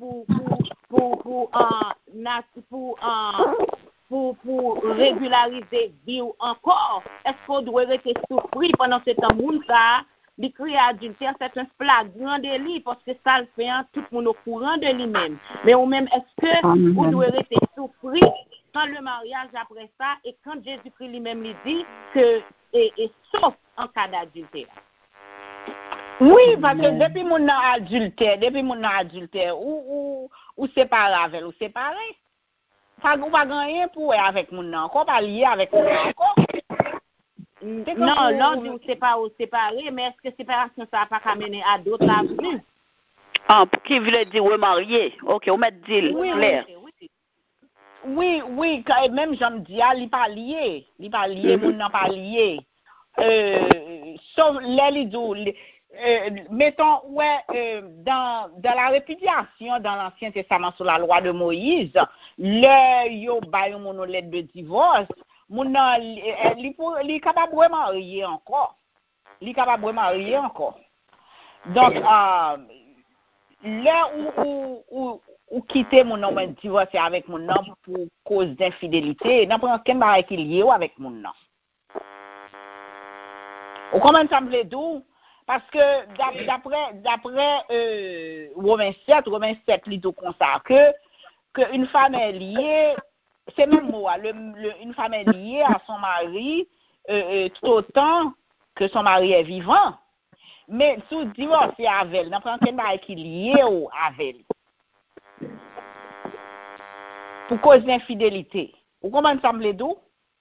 pour régulariser vie encore? Est-ce qu'on doit rester souffrir pendant ce temps moun ça? Les cris adultère, c'est un flagrant délit parce que ça le fait tout le monde au courant de lui-même. Mais ou même, est-ce que vous devez rester souffrir quand le mariage après ça et quand Jésus-Christ lui-même lui dit que, et sauf en cas d'adultère? Oui, parce que depuis mon adultère, ou séparé avec, ou séparé. Ou pas gagner pour avec mon nom, encore pas lié avec mon nom encore. Non, l'on dit séparé, mais est-ce que séparation ça n'a pas amené à d'autres avenues? Ah, qui voulait dire remarier? OK, on met deal, clair. Oui, même j'en dis, il pas lié, mon nom pas lié. Sauf les mettons, dans la répudiation dans l'Ancien Testament sur la loi de Moïse, le yo bay mon lettre de divorce, mon li capable de marier encore. Donc là où quitter mon nom divorcer avec mon nom pour cause d'infidélité, n'importe quel mariage qui lié avec mon nom. Ou comment ça me dit? Parce que d'après Romains 7, il dit comme ça que une femme est liée, c'est même mot, une femme est liée à son mari tout autant que son mari est vivant. Mais sous divorcer avec elle, n'importe quel mari qui est lié avec elle. Pour cause d'infidélité. Ou comment ça me dit?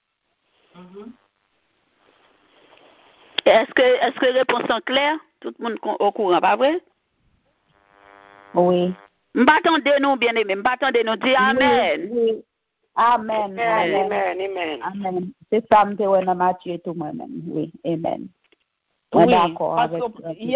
Est-ce que réponse est claire? Tout le monde au courant, pas vrai? Oui. M'attendez nous, bien-aimés, m'attendez nous, dis Amen. Oui. Amen. C'est ça, je suis dans Matthieu tout moi-même. Oui, Amen. Oui, d'accord parce avec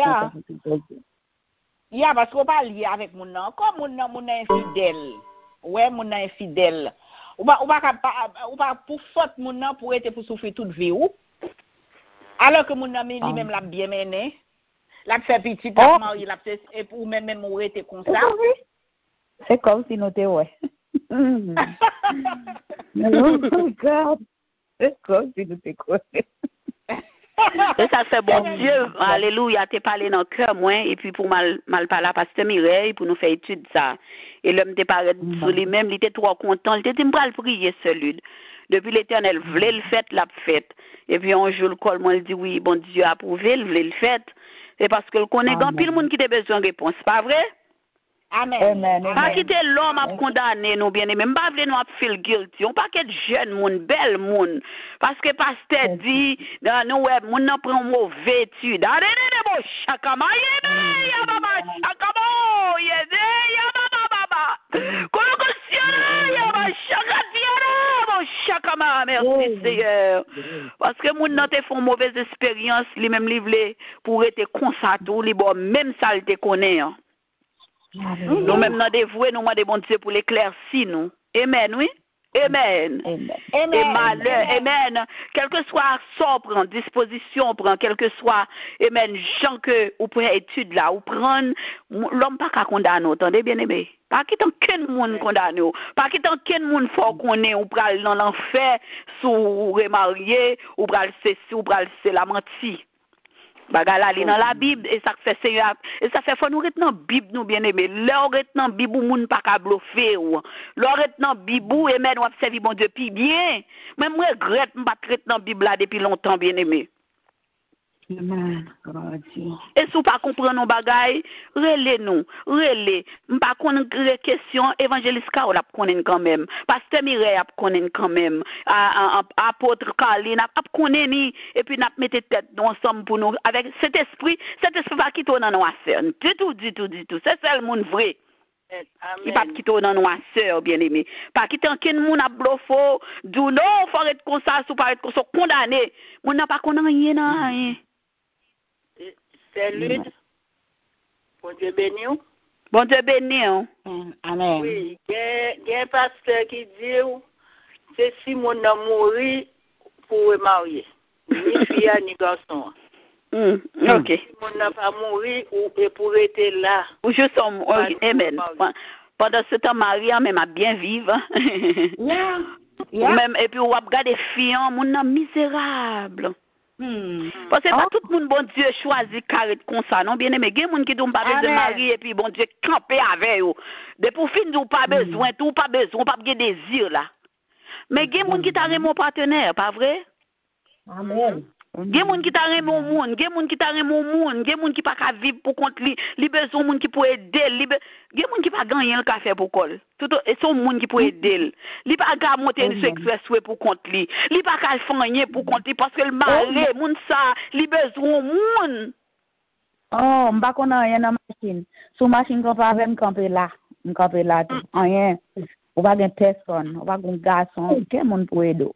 parce qu'on pas lié avec mon nom. Comme mon nom infidèle. Ouais, mon nom infidèle. Ou pas pour faute mon nom pour être pour souffrir toute vie ou. Alors que mon ami lui-même l'a bien mené, l'a fait petit, l'a marié, l'a fait et pour même ou était comme ça. C'est comme si nous étions ouais. Oh God. C'est comme si nous étions quoi. Et ça fait bon Dieu. Alléluia. T'es parlé dans le cœur, moi, et puis pour mal parler à Pasteur Mireille, pour nous faire étude ça. Et l'homme t'est parlé sur lui-même, il était trop content. Il était dit, m'bral prier celui. Depuis l'Éternel, voulait le fait, l'a fait. Et puis un jour, le col, moi, il dit, oui, bon Dieu a approuvé, il voulait le fait. C'est parce que le connaît grand pile monde qui a besoin de réponse, pas vrai? Amen. Pas quitter l'homme à condamner nous bien aimés. Pas vle nous à feel guilty. On pas qu'être jeune monde, belle monde. Parce que pasteur dit nous ouais moun nan prend mauvais étude. Allez bon chakama ya baba chakamo ya baba. Kolo ya baba chakatiara bon chakama merci Seigneur. Parce que moun nan te font mauvaise expérience, li même li vle pour être constat ou li bon même ça il te connaît. Nous même nous dévouer nous demandons bon Dieu pour l'éclaircir nous. Amen, oui. Amen. Et malheur, amen. Quel que soit sort prend, disposition prend, quel que soit, amen, gens que ou pour étude là, ou prendre l'homme pas qu'à condamner, entendez bien aimé. Pas qu'il tant qu'un monde condamné, pas qu'il tant qu'un monde faut qu'on est ou pral dans l'enfer sous remarié ou pral ceci ou pral c'est la menti. Bagala li dans la Bible et ça fait Seigneur et ça fait faut nous rester dans Bible nous bien-aimés. Leur rester dans Bible moun pas ka bluffer ou. Leur rester dans Bible et men ou servir bon Dieu puis bien. Même moi regrette pas rester dans Bible là depuis longtemps bien-aimé. Amen. Et si vous pas comprendre nos bagailles, relez nous, relez. M'pas connait question évangéliste Carole a connait quand même. Pasteur Mireille a connait quand même. Apôtre Carline a connait ni et puis n'a mettre tête ensemble pour nous avec cet esprit va quitter dans nos sœurs. Du tout. C'est seul monde vrai. Il pas quitter dans nos sœurs bien-aimés. Pas quitter aucun monde a blofo, du non, faut être comme ça, sous pas être condamné. Mon n'a pas connait rien. Salut. Bon Dieu béni. Bon Dieu béni. Amen. Oui, il y a un pasteur qui dit c'est si mon a mouru pour marier. Ni fille ni garçon. OK. Si mon n'a pas mouru ou pour être là. Ou juste amen. Pendant ce temps Maria même a bien vivre. Même et puis ou regarder filles mon n'a misérable. Parce que pas tout le monde, bon Dieu, choisit carré comme ça, non, bien aimé. Il y a des gens qui n'ont pas besoin de marier et puis bon Dieu, camper avec eux. De pour finir, pas besoin, tout, pas besoin, pas de désir là. Mais il y a des gens qui t'arrêtent mon partenaire, pas vrai? Amen. Il y a des gens qui t'arrêtent mon monde, il y a des gens qui t'arrêtent mon monde, il y a des gens qui pas qu'à vivre pour compte lui, il besoin de monde qui peut aider, il y a des gens qui pas gagner le café pour col. Tout et son monde qui peut aider. Il pas qu'à monter une expressway pour compte lui. Il pas qu'à faire pour compte lui parce que le mari, monde ça, il besoin monde. Oh, m'pa connait rien dans machine. Sous machine qu'on pas avec camper là tout. Rien. On va gen personne, on va gen garçon, quel monde pour aider.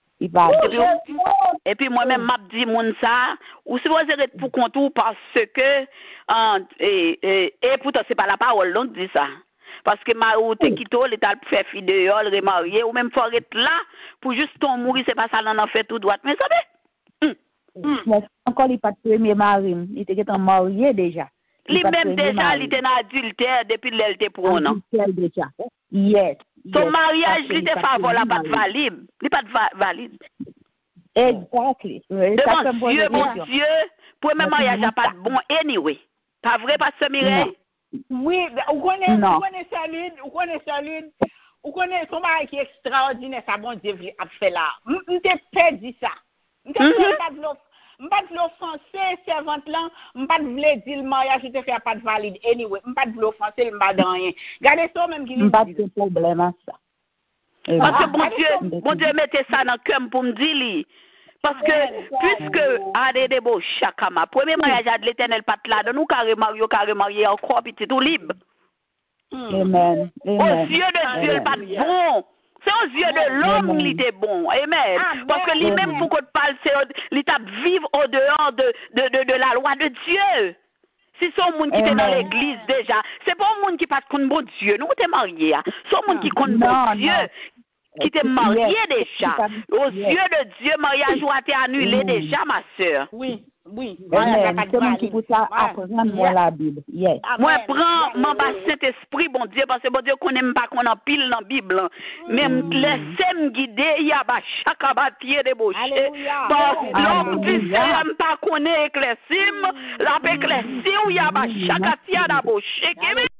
Et puis moi-même, m'a dit moun ça, ou si vous êtes pour compte ou parce que, et pourtant c'est pas la parole, donc dit ça. Parce que ma ou te quitto, l'état pour faire fille dehors, remarier, ou même faut être là, pour juste ton mourir, c'est pas ça, l'on en fait tout droit. Mais ça va? Mais encore, il pas de premier mari, il était marié déjà. Lui-même déjà, il était en adultère depuis qu'il était pour un an. Déjà. Yes. Son mariage, il était favorable, pas de valide. Il n'est pas de valide. Exactly. Mon Dieu, premier mariage n'a pas de bon anyway. Pas vrai, Pasteur Mireille? Oui, vous connaissez Salut, vous connaissez son mari qui est extraordinaire, ça bon Dieu a fait là. Je t'ai perdu ça. Je ne pas de l'offenser, servante là, je pas de dire le mariage, je te fais pas de valide. Anyway, je pas de l'offenser, je pas de rien. Regardez ça même qui dit. Pas de problème à ça. Parce que bon Dieu mettez ça dans le cœur pour me dire. Parce que, puisque, Adedebo Chakama, premier mariage de l'Éternel pas là, nous carré marié encore petit tout libre. Amen. Aux yeux de Dieu, il pas bon. C'est aux yeux de l'homme qu'il était bon. Amen. Parce que lui-même, pour qu'on parle, c'est l'état vivre au dehors de la loi de Dieu. Si son monde qui était dans l'église déjà, c'est pas un monde qui passe contre bon Dieu. Nous, t'es mariés. C'est un monde qui compte bon Dieu. qui était marié déjà. Aux yeux de Dieu, mariage a été annulé déjà, ma soeur. Oui. Amen. C'est moi qui pour ça apprendre moi la Bible. Yes. Moi, prends mon bas Saint-Esprit, bon Dieu, parce que bon Dieu connaît pas qu'on en pile dans la Bible. Même laissez-moi guider, il y a chaque bâtier de boucher. Bon, l'homme dit, c'est pas qu'on est éclairci, la éclairci, il y a chaque bâtier de boucher.